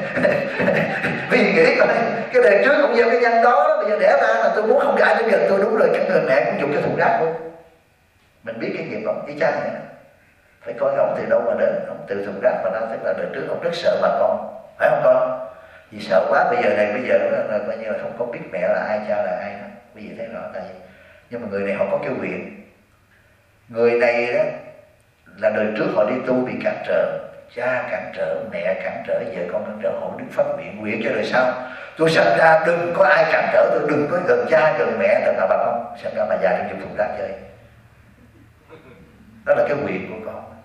Speaker 1: Vì nghĩ coi, cái đời trước cũng gieo cái nhân đó, bây giờ đẻ ra là tôi muốn không ai tới gần tôi, đúng rồi, cái người mẹ cũng dùng cái thùng rác luôn. Mình biết cái nghiệp ông, ý cha vậy đó. Phải coi ông từ đâu mà đến, ông từ thùng rác mà ra, tức là đời trước ông rất sợ bà con, phải không con? Vì sợ quá, bây giờ là coi như là không có biết mẹ là ai, cha là ai đó. Quý vị thấy rõ tại vì, nhưng mà người này họ có cái nguyện. Người này đó là đời trước họ đi tu bị cản trở, cha cản trở, mẹ cản trở, vợ con cản trở, họ Đức phát nguyện cho đời sau. Tôi sanh ra đừng có ai cản trở tôi, đừng có gần cha gần mẹ, đừng là bà con sanh ra bà già trong thùng rác chơi. Đó là cái nguyện của con.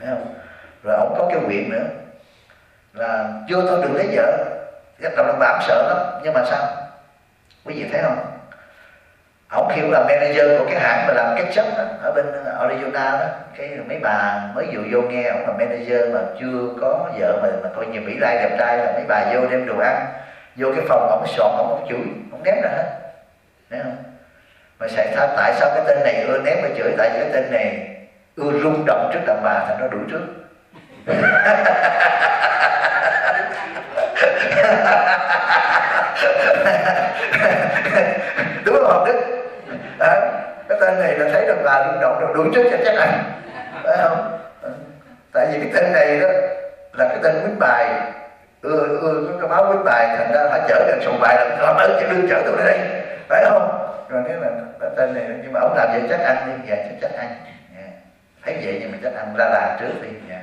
Speaker 1: thấy không? Rồi ổng có cái quyện nữa là vua tôi đừng lấy vợ. Cái đàn bà sợ lắm, nhưng mà sao quý vị thấy không, ổng khi là manager của cái hãng mà làm ketchup đó, ở bên Arizona đó, cái mấy bà mới vừa vô nghe ổng là manager mà chưa có vợ mà coi như Mỹ Lai đẹp trai, là mấy bà vô đem đồ ăn vô cái phòng ổng soạn, ổng chửi, ổng ném ra hết, thấy không? Mà tại sao cái tên này ưa ném và chửi? Tại vì cái tên này ưa rung động trước đàn bà, thành nó đuổi trước. Đúng không Đức? Cái tên này là thấy đàn bà rung động rồi đuổi trước cho chắc ăn, phải không? Tại vì cái tên này đó là cái tên quýnh bài, ưa có cái máu quýnh bài, thành ra phải chở được sòng bài là làm ơn đưa chở tôi đây, phải không? Rồi thế là cái tên này, nhưng mà ông làm vậy chắc ăn đi, dạ chắc ăn, thấy vậy nhưng mà chắc ăn ra làm trước đi, dạ.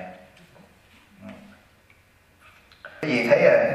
Speaker 1: Cái gì thấy à?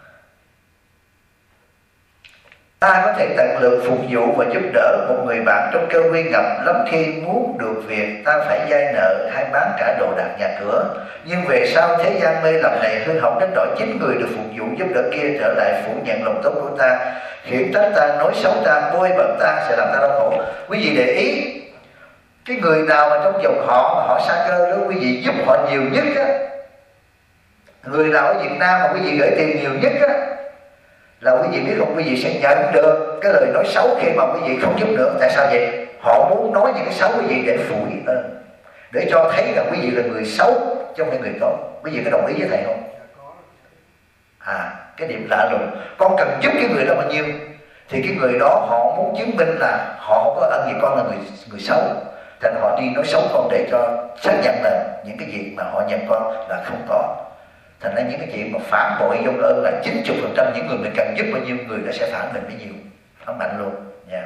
Speaker 1: Ta có thể tận lực phục vụ và giúp đỡ một người bạn trong cơn nguy ngập. Lắm khi muốn được việc ta phải vay nợ hay bán cả đồ đạc nhà cửa. Nhưng về sau thế gian mê lầm này hư hỏng đến nỗi chính người được phục vụ giúp đỡ kia trở lại phủ nhận lòng tốt của ta, khiển trách ta, nói xấu ta, bôi bẩn ta, sẽ làm ta đau khổ. Quý vị để ý, cái người nào mà trong dòng họ sa cơ đó, quý vị giúp họ nhiều nhất á, người nào ở Việt Nam mà quý vị gửi tiền nhiều nhất á, là quý vị biết không, quý vị sẽ nhận được cái lời nói xấu khi mà quý vị không giúp nữa. Tại sao vậy? Họ muốn nói những cái xấu quý vị để phủi tên, để cho thấy là quý vị là người xấu chứ không phải người tốt. Quý vị có đồng ý với thầy không? Cái điểm lạ lùng, con cần giúp cái người đó bao nhiêu thì cái người đó họ muốn chứng minh là họ không có ân gì con là người xấu, thành họ đi nói xấu con để cho xác nhận là những cái việc mà họ nhận con là không có. Thành ra những cái chuyện mà phản bội vong ơn là 90% những người mình cần giúp bao nhiêu người nó sẽ phản mình bấy nhiêu, phản mạnh luôn nha.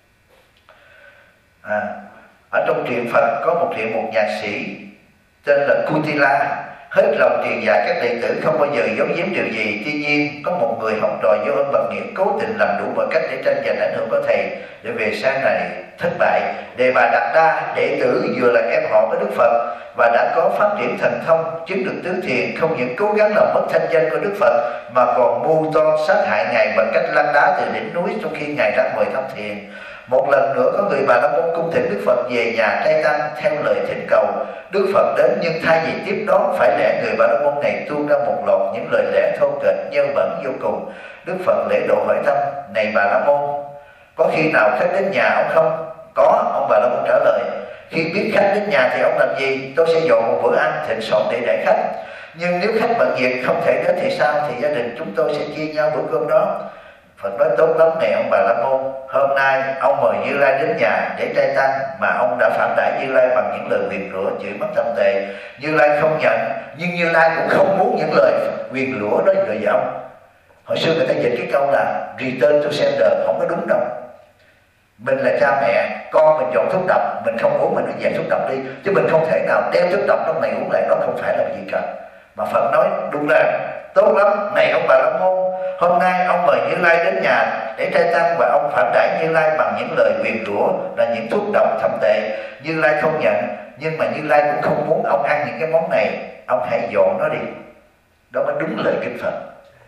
Speaker 1: Ở trong truyện Phật có một nhạc sĩ tên là Kutila, hết lòng truyền dạy các đệ tử không bao giờ giấu giếm điều gì. Tuy nhiên có một người học trò vô ơn bằng nghĩa cố tình làm đủ mọi cách để tranh giành ảnh hưởng của thầy, để về sau này thất bại. Đề Bà Đạt Đa, đệ tử vừa là em họ với Đức Phật và đã có phát triển thần thông, chứng được tứ thiền, không những cố gắng làm mất thanh danh của Đức Phật mà còn mưu toan sát hại ngài bằng cách lăn đá từ đỉnh núi trong khi ngài đang ngồi tham thiền. Một lần nữa có người Bà La Môn cung thỉnh Đức Phật về nhà trai tăng theo lời thỉnh cầu. Đức Phật đến nhưng thay vì tiếp đón, phải lẽ người Bà La Môn này tuôn ra một loạt những lời lẽ thô kệch nhơ bẩn vô cùng. Đức Phật lễ độ hỏi thăm: này Bà La Môn, có khi nào khách đến nhà ông không? Có, ông Bà La Môn trả lời. Khi biết khách đến nhà thì ông làm gì? Tôi sẽ dọn một bữa ăn thịnh soạn để đãi khách. Nhưng nếu khách bận việc không thể đến thì sao? Thì gia đình chúng tôi sẽ chia nhau bữa cơm đó. Phật nói: tốt lắm này ông Bà La Môn, hôm nay ông mời Như Lai đến nhà để trai tăng mà ông đã phản đãi Như Lai bằng những lời nguyền rủa, chửi mắng thậm tệ. Như Lai không nhận, nhưng Như Lai cũng không muốn những lời nguyền rủa đó gửi về ông. Hồi xưa người ta dịch cái câu là return to sender, không có đúng đâu. Mình là cha mẹ, con mình dọn thuốc độc, mình không uống mình phải dẹp thuốc độc đi, chứ mình không thể nào đem thuốc độc trong mày uống lại, đó không phải là gì cả. Mà Phật nói đúng là tốt lắm này ông Bà La Môn, hôm nay ông mời Như Lai đến nhà để trai tăng và ông phản đãi Như Lai bằng những lời nguyền rủa là những thuốc độc thậm tệ. Như Lai không nhận, nhưng mà Như Lai cũng không muốn ông ăn những cái món này, ông hãy dọn nó đi. Đó mới đúng lời kinh Phật.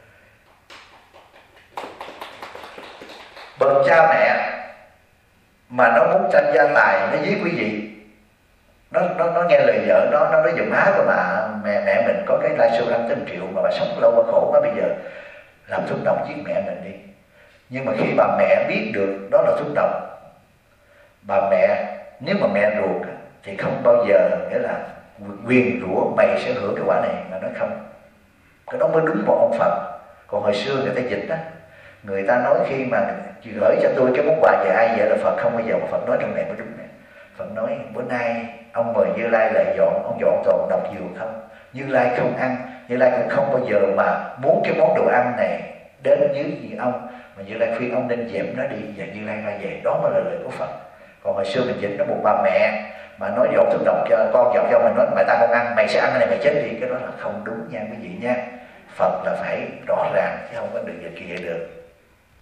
Speaker 1: Bậc cha mẹ mà nó muốn tranh gia tài, nó giết quý vị, nó nghe lời vợ nó nói dùm má của bà mẹ mình có cái lai số 5 triệu mà bà sống lâu và khổ quá, bây giờ làm thuốc độc giết mẹ mình đi. Nhưng mà khi bà mẹ biết được đó là thuốc độc, bà mẹ nếu mà mẹ ruột thì không bao giờ nghĩa là quyền rủa mày sẽ hưởng cái quả này, mà nói không. Cái đó mới đúng một ông Phật. Còn hồi xưa người ta dịch đó, người ta nói khi mà gửi cho tôi cái món quà về ai vậy là Phật không bao giờ, mà Phật nói trong này mới đúng này. Phật nói bữa nay ông mời Như Lai lại dọn, ông dọn toàn độc dược không. Như Lai không ăn, Như Lai cũng không bao giờ mà muốn cái món đồ ăn này đến dưới gì ông, mà Như Lai khuyên ông nên dẹp nó đi và Như Lai ra về. Đó mới là lời của Phật. Còn hồi xưa mình dịch nó một bà mẹ mà nói dọn thuốc độc cho con, dọn cho mình nói mày ta không ăn, mày sẽ ăn cái này mày chết đi, cái đó là không đúng nha quý vị nha. Phật là phải rõ ràng chứ không có được dịch kỳ vậy được.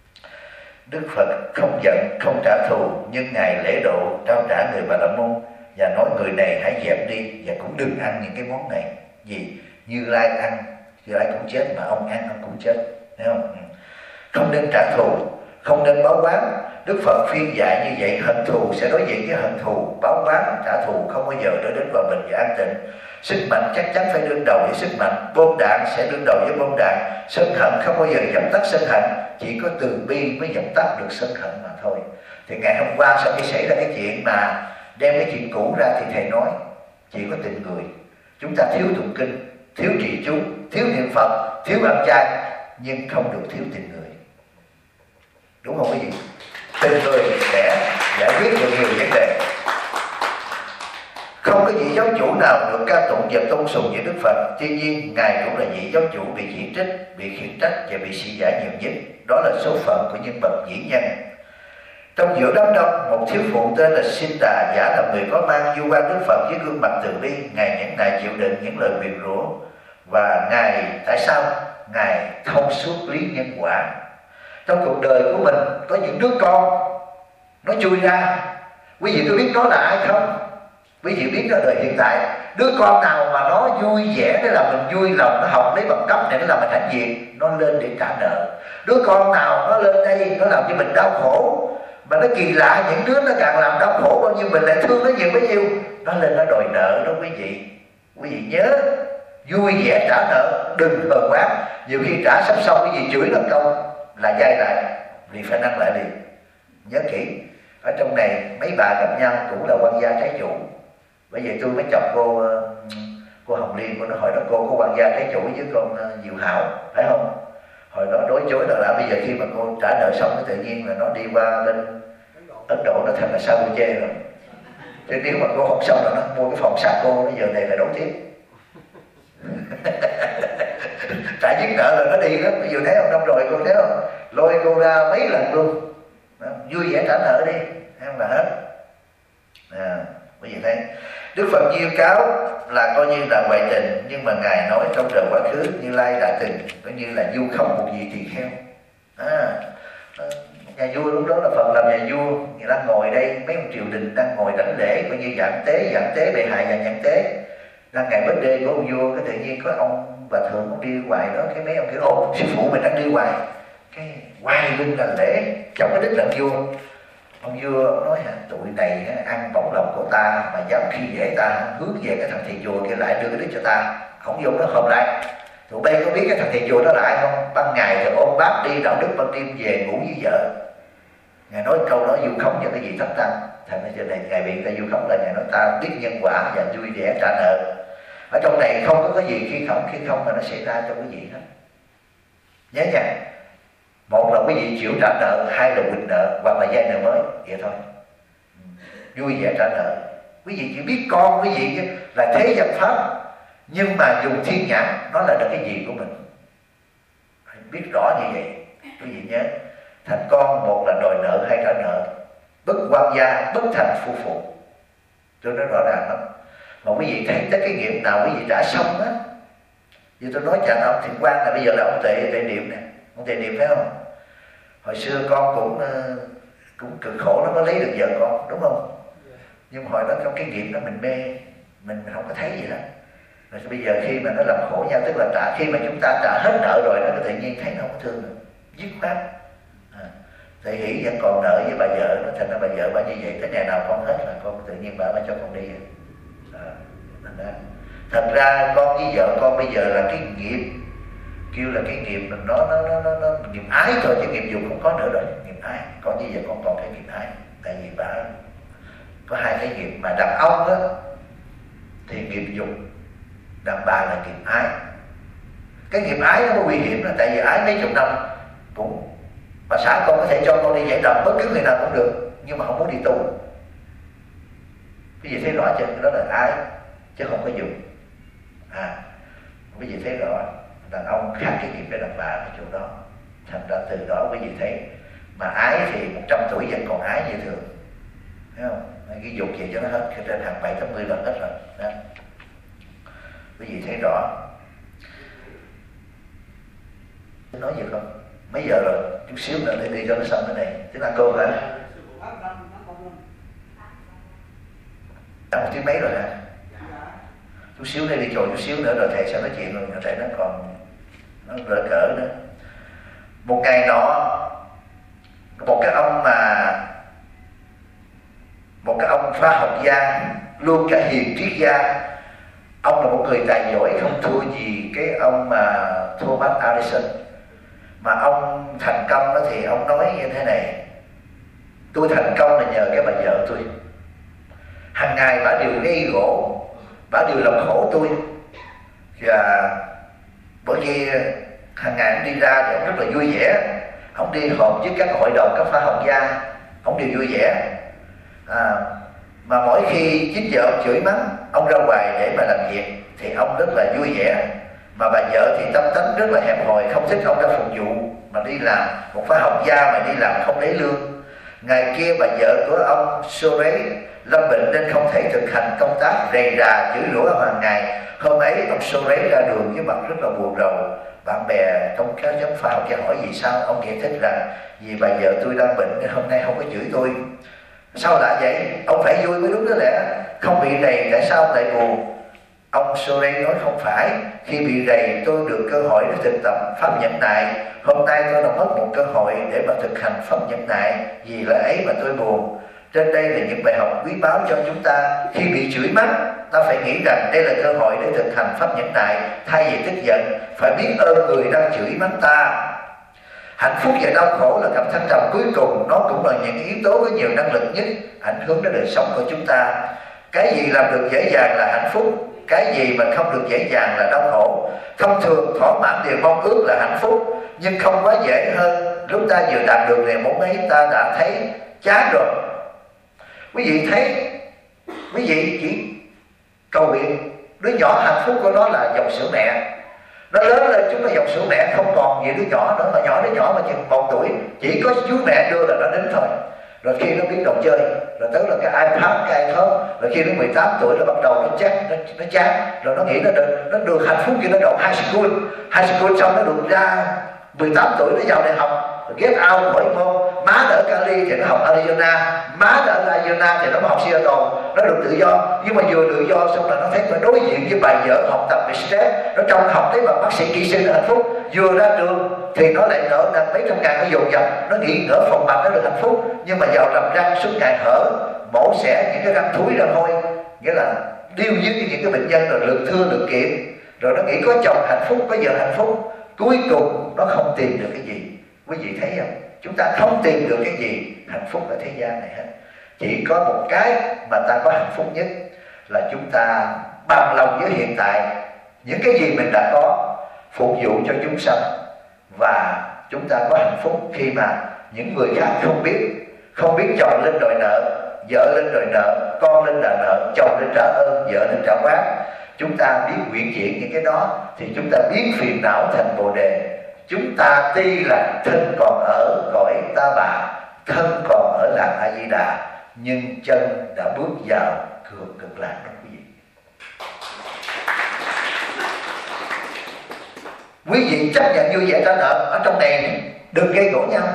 Speaker 1: Đức Phật không giận, không trả thù, nhưng ngài lễ độ trao trả người Bà La Môn. và nói người này hãy dẹp đi và cũng đừng ăn những cái món này. Vì Như Lai ăn, Như Lai cũng chết, mà ông ăn ông cũng chết, thấy không? Không nên trả thù, không nên báo oán. Đức Phật phiên dạy như vậy, hận thù sẽ đối diện với hận thù, báo oán trả thù không bao giờ đưa đến hòa bình và an tịnh. Sức mạnh chắc chắn phải đương đầu với sức mạnh, bom đạn sẽ đương đầu với bom đạn. Sân hận không bao giờ dập tắt sân hận, chỉ có từ bi mới dập tắt được sân hận mà thôi. Thì ngày hôm qua sau khi xảy ra cái chuyện mà đem cái chuyện cũ ra thì thầy nói chỉ có tình người. Chúng ta thiếu tụng kinh, thiếu trì chú, thiếu niệm Phật, thiếu ăn chay, nhưng không được thiếu tình người. Đúng không quý vị? Tình người sẽ giải quyết được nhiều vấn đề. Không có vị giáo chủ nào được ca tụng và tôn sùng với Đức Phật. Tuy nhiên Ngài cũng là vị giáo chủ bị chỉ trích, bị khiển trách và bị sĩ giải nhiều nhất. Đó là số phận của nhân vật vĩ nhân. Trong giữa đám đông, một thiếu phụ tên là Sinta, giả là người có mang vu oan Đức Phật với gương mặt từ bi. Ngài nhẫn nại chịu đựng những lời nguyền rủa. Và Ngài, tại sao? Ngài thông suốt lý nhân quả. Trong cuộc đời của mình có những đứa con nó chui ra. Quý vị có biết nó là ai không? Quý vị biết ở đời hiện tại, đứa con nào mà nó vui vẻ để làm mình vui lòng, nó học lấy bằng cấp này, nó làm mình hãnh diện, nó lên để trả nợ. Đứa con nào nó lên đây nó làm cho mình đau khổ, mà nó kỳ lạ, những đứa nó càng làm đau khổ bao nhiêu mình lại thương nó nhiều bấy nhiêu, nó lên nó đòi nợ đó quý vị. Quý vị nhớ, vui vẻ trả nợ, đừng hờn oán. Nhiều khi trả sắp xong quý vị chửi nó câu là dai lại, vì phải năng lại liền. Nhớ kỹ, ở trong này mấy bà gặp nhau cũng là quan gia trái chủ. Bởi vậy tôi mới chọc cô Hồng Liên, cô nó hỏi đó, cô có quan gia trái chủ với con Diệu Hảo phải không? Hồi đó đối chối đó là bây giờ khi mà cô trả nợ xong thì tự nhiên là nó đi qua bên Ấn Độ, nó thành là Sabuche rồi. Chứ nếu mà cô không xong rồi nó mua cái phòng sạc cô, bây giờ này là đấu tiếp. Trả dứt nợ là nó đi đó. Ví dụ thấy không, năm rồi cô thấy không, lôi cô ra mấy lần luôn đó, vui vẻ trả nợ đi, em là hết. Bởi vì thấy Đức Phật diêu cáo là coi như là ngoại tình, nhưng mà Ngài nói trong đời quá khứ Như Lai đã từng coi như là du không một vị tỳ kheo. Nhà vua lúc đó là Phật làm nhà vua, người đang ngồi đây, mấy ông triều đình đang ngồi đảnh lễ, coi như giảng tế bệ hạ và nhạc tế. Đang ngày bết đê của ông vua, cái tự nhiên có ông bà thượng ông đi hoài đó, cái mấy ông kêu ô sư phụ mình đang đi hoài, cái quay lưng là lễ trong cái đích làm vua. Ông vua nói tụi này ăn bổng lộc của ta mà dám khi dễ ta, hướng về cái thằng thầy chùa kia lại đưa cái đích cho ta, không vô nó hợp lại. Tụi bay có biết cái thằng thầy chùa đó là ai không? Ban ngày thì ôm bát đi đạo đức, ban đêm về ngủ với vợ. Ngài nói câu đó vu khống cho cái gì thất tăng. Thành ra giờ này Ngài bị ta vu khống là Ngài nói ta biết nhân quả và vui vẻ trả nợ. Ở trong này không có cái gì khi không mà nó xảy ra cho quý vị hết. Nhớ nha. Một là quý vị chịu trả nợ, hai là quỵt nợ hoặc là vay nợ mới, vậy thôi. Vui vẻ trả nợ. Quý vị chỉ biết con quý vị là thế gian pháp, nhưng mà dùng thiên nhãn nó là được cái gì của mình. Phải biết rõ như vậy. Quý vị nhớ, thành con một là đòi nợ, hai trả nợ. Bất quan gia, bất thành phu phụ. Tôi nói rõ ràng lắm. Mà quý vị thấy tới cái nghiệp nào quý vị trả xong á. Như tôi nói chàng ông Thiện Quang là bây giờ là ông Tệ Niệm nè. Ông Tệ Niệm phải không? Hồi xưa con cũng cực khổ nó mới lấy được vợ con, đúng không? Nhưng mà hồi đó trong cái nghiệp đó mình mê, mình không có thấy gì hết. Rồi bây giờ khi mà nó làm khổ nhau, tức là khi mà chúng ta trả hết nợ rồi, nó tự nhiên thấy nó không có thương nữa, dứt khoát. Thầy nghĩ vẫn còn nợ với bà vợ, nó thành ra bà vợ bà như vậy, tới ngày nào con hết là con tự nhiên bà cho con đi. Thật ra con với vợ con bây giờ là cái nghiệp, kêu là cái nghiệp mình nó nghiệp ái thôi, chứ nghiệp dục không có nữa rồi. Nghiệp ái, con với vợ con còn cái nghiệp ái. Tại vì bà có hai cái nghiệp, mà đàn ông á thì nghiệp dục, đàn bà là nghiệp ái. Cái nghiệp ái nó có nguy hiểm là tại vì ái mấy chục năm cũng, bà xã con có thể cho con đi giải độc bất cứ người nào cũng được, nhưng mà không muốn đi tu. Cái gì thấy rõ chưa? Đó là ái chứ không có dục. Quý vị thấy rõ, đàn ông khác cái nghiệp với đàn bà ở chỗ đó. Thành ra từ đó quý vị thấy, mà ái thì 100 tuổi vẫn còn ái như thường, thấy không? Cái dục gì cho nó hết, cái trên hàng 7-80 lần hết rồi đó. Quý vị thấy rõ. Nói gì không? Mấy giờ rồi? Chút xíu nữa để đi cho nó xong cái này. Tiếng ăn cơm hả? đã 1 tiếng mấy rồi hả? Chút xíu đây, đi chồi chút xíu nữa rồi thầy sẽ nói chuyện rồi, thầy nó còn nó rỡ cỡ nữa. Một ngày nọ, một cái ông khoa học gia, luôn cả hiền triết gia. Ông là một người tài giỏi không thua gì cái ông mà Thomas Edison. Mà ông thành công đó thì ông nói như thế này: tôi thành công là nhờ cái bà vợ tôi. Hàng ngày bà đều gây gỗ, bà đều làm khổ tôi. Và bởi vì hàng ngày ông đi ra thì ông rất là vui vẻ. Ông đi họp với các hội đồng các khoa học gia, ông đều vui vẻ. Mà mỗi khi chính vợ ông chửi mắng, ông ra ngoài để mà làm việc thì ông rất là vui vẻ. Mà bà vợ thì tâm tính rất là hẹp hòi, không thích ông ra phục vụ, mà đi làm một khoa học gia mà đi làm không lấy lương. Ngày kia bà vợ của ông Sorey lâm bệnh nên không thể thực hành công tác, rầy rà chửi rủa hàng ngày. Hôm ấy ông Sorey ra đường với mặt rất là buồn rầu. Bạn bè trong các nhóm khoa học gia hỏi vì sao, ông giải thích rằng vì bà vợ tôi đang bệnh nên hôm nay không có chửi tôi. Sao lại vậy? Ông phải vui mới đúng đó lẽ. Không bị rầy tại sao ông lại buồn? Ông Sorey nói không phải. Khi bị rầy tôi được cơ hội để thực tập pháp nhẫn nại. Hôm nay tôi đã mất một cơ hội để mà thực hành pháp nhẫn nại. Vì lẽ ấy mà tôi buồn. Trên đây là những bài học quý báu cho chúng ta. Khi bị chửi mắng, ta phải nghĩ rằng đây là cơ hội để thực hành pháp nhẫn nại. Thay vì tức giận, phải biết ơn người đang chửi mắng ta. Hạnh phúc và đau khổ là cặp thăng trầm cuối cùng. Nó cũng là những yếu tố có nhiều năng lực nhất ảnh hưởng đến đời sống của chúng ta. Cái gì làm được dễ dàng là hạnh phúc, cái gì mà không được dễ dàng là đau khổ. Thông thường thỏa mãn điều mong ước là hạnh phúc, nhưng không quá dễ hơn. Lúc ta vừa đạt được niềm mong ấy, ta đã thấy chán rồi. Quý vị thấy, quý vị chỉ cầu nguyện đứa nhỏ hạnh phúc của nó là dòng sữa mẹ. Nó lớn lên chúng nó dòng sữa mẹ không còn gì đứa nhỏ nữa, mà đứa nhỏ mà chừng 1 tuổi chỉ có chú mẹ đưa là nó đến thôi. Rồi khi nó biết đồ chơi, rồi tới là cái iPad, cái iPhone, rồi khi nó 18 tuổi nó bắt đầu nó chán, rồi nó nghĩ nó được hạnh phúc khi nó đậu high school xong nó được ra 18 tuổi nó vào đại học, get out khỏi môn. Má ở Cali thì nó học Arizona, má ở Arizona thì nó học Seattle, nó được tự do. Nhưng mà vừa tự do xong là nó thấy phải đối diện với bài vở học tập bị stress. Nó trong học thấy bằng bác sĩ kỹ sư nó hạnh phúc, vừa ra trường thì nó lại nợ nần mấy trăm ngàn nó dồn dập, nó nghĩ nở phòng bằng nó được hạnh phúc. Nhưng mà vào làm răng suốt ngày hở, mổ xẻ những cái răng thúi ra thôi, nghĩa là điêu với những cái bệnh nhân rồi lượng thưa lượng kiện, rồi nó nghĩ có chồng hạnh phúc, có vợ hạnh phúc, cuối cùng nó không tìm được cái gì. Quý vị thấy không? Chúng ta không tìm được cái gì hạnh phúc ở thế gian này hết. Chỉ có một cái mà ta có hạnh phúc nhất là chúng ta bằng lòng với hiện tại, những cái gì mình đã có, phục vụ cho chúng sanh. Và chúng ta có hạnh phúc khi mà những người khác không biết chồng lên đòi nợ, vợ lên đòi nợ, con lên đòi nợ, chồng lên trả ơn, vợ lên trả oán. Chúng ta biết quyển chuyển những cái đó thì chúng ta biến phiền não thành bồ đề. Chúng ta tuy là thân còn ở cõi Ta Bà, thân còn ở làng A Di Đà, nhưng chân đã bước vào cực lạc đó quý vị. Quý vị chấp nhận vui vẻ trả nợ ở trong này, đừng gây gỗ nhau.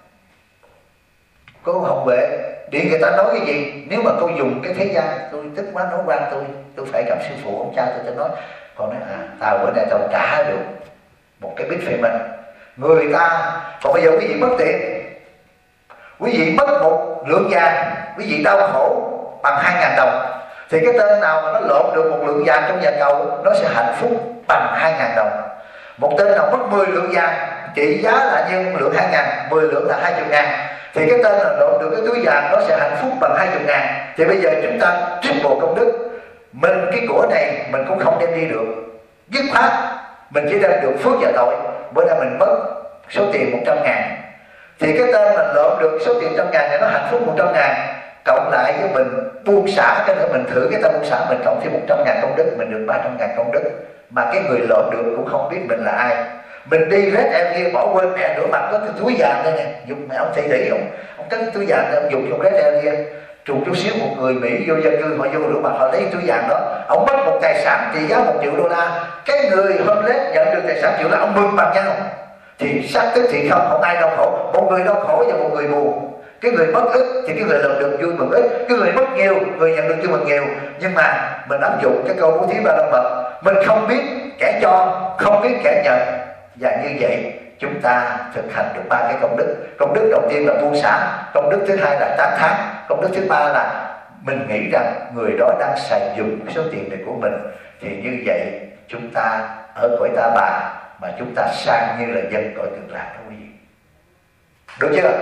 Speaker 1: Cô Hồng Huệ điện người ta nói cái gì, nếu mà cô dùng cái thế gian, tôi tức quá nói quan tôi phải gặp sư phụ ông cha tôi nói. Còn nói tao bữa nay tao trả được một cái bit payment người ta. Còn bây giờ quý vị mất tiền, quý vị mất một lượng vàng, quý vị đau khổ bằng 2.000 đồng, thì cái tên nào mà nó lộn được một lượng vàng trong nhà cầu, nó sẽ hạnh phúc bằng 2.000 đồng. Một tên nào mất 10 lượng vàng trị giá là như lượng 2.000, 10 lượng là 20.000, thì cái tên là lộn được cái túi vàng nó sẽ hạnh phúc bằng 20.000. Thì bây giờ chúng ta triple công đức. Mình cái của này mình cũng không đem đi được, dứt khoát mình chỉ đem được phước và tội. Bữa nay mình mất số tiền 100.000, thì cái tên mình lộn được số tiền 100.000 này nó hạnh phúc 100.000, cộng lại với mình buông xả cái nữa, mình thử cái ta buông xả mình cộng thêm 100.000 công đức, mình được 300.000 công đức. Mà cái người lộn được cũng không biết mình là ai. Mình đi hết em kia bỏ quên mẹ rửa mặt có cái túi vàng đây nè, dùng mẹ ông thị tỷ ông cất túi vàng ông dùng trong hết em kia. Trùng chút xíu một người Mỹ vô dân cư họ vô rửa mặt họ lấy túi vàng đó, ông mất một tài sản trị giá $1 triệu. Cái người homeless nhận được tài sản triệu là ông mừng bằng nhau. Thì xác tức thì không ai đau khổ, một người đau khổ và một người buồn. Cái người mất ít thì cái người lần được vui mừng ít, cái người mất nhiều người nhận được vui mừng nhiều. Nhưng mà mình áp dụng cái câu bố thí ba la mật, mình không biết kẻ cho, không biết kẻ nhận, và như vậy chúng ta thực hành được ba cái công đức. Công đức đầu tiên là buông xả, công đức thứ hai là tán thán, công đức thứ ba là mình nghĩ rằng người đó đang xài dùng số tiền này của mình. Thì như vậy chúng ta ở cõi ta bà mà chúng ta sang như là dân cõi cực lạc đó quý vị. Đúng chưa?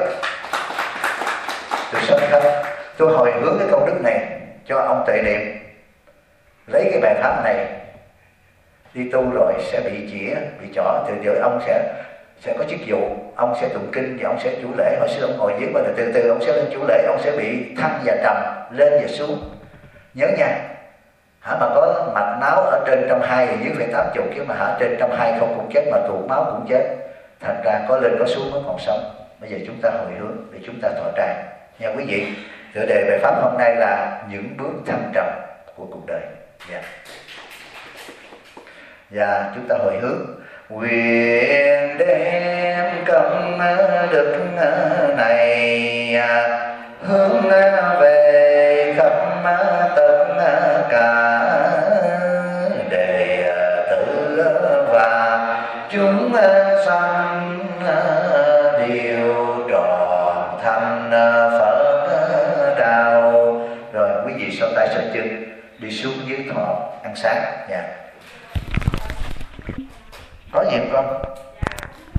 Speaker 1: Tôi sắp khách, tôi hồi hướng cái công đức này cho ông Tuệ Niệm, lấy cái bài pháp này đi tu rồi sẽ bị chĩa, bị chỏ, từ từ ông sẽ có chức vụ, ông sẽ tụng kinh và ông sẽ chủ lễ. Hồi xưa ông ngồi dưới và từ từ ông sẽ lên chủ lễ, ông sẽ bị thăng và trầm, lên và xuống. Nhớ nha, hả mà có mạch máu ở trên 120 thì dưới phải 80, chứ mà hả trên 120 không cũng chết, mà tụ máu cũng chết. Thành ra có lên có xuống mới còn sống. Bây giờ chúng ta hồi hướng để chúng ta thọ tràng nha quý vị. Tựa đề bài pháp hôm nay là những bước thăng trầm của cuộc đời. Và chúng ta hồi hướng: nguyện đem công đức này hướng về khắp tất cả đệ tử và chúng sanh đều trọn thành Phật đạo. Rồi quý vị xỏ tay xỏ chân đi xuống dưới thọ ăn sáng nha. Có gì không con?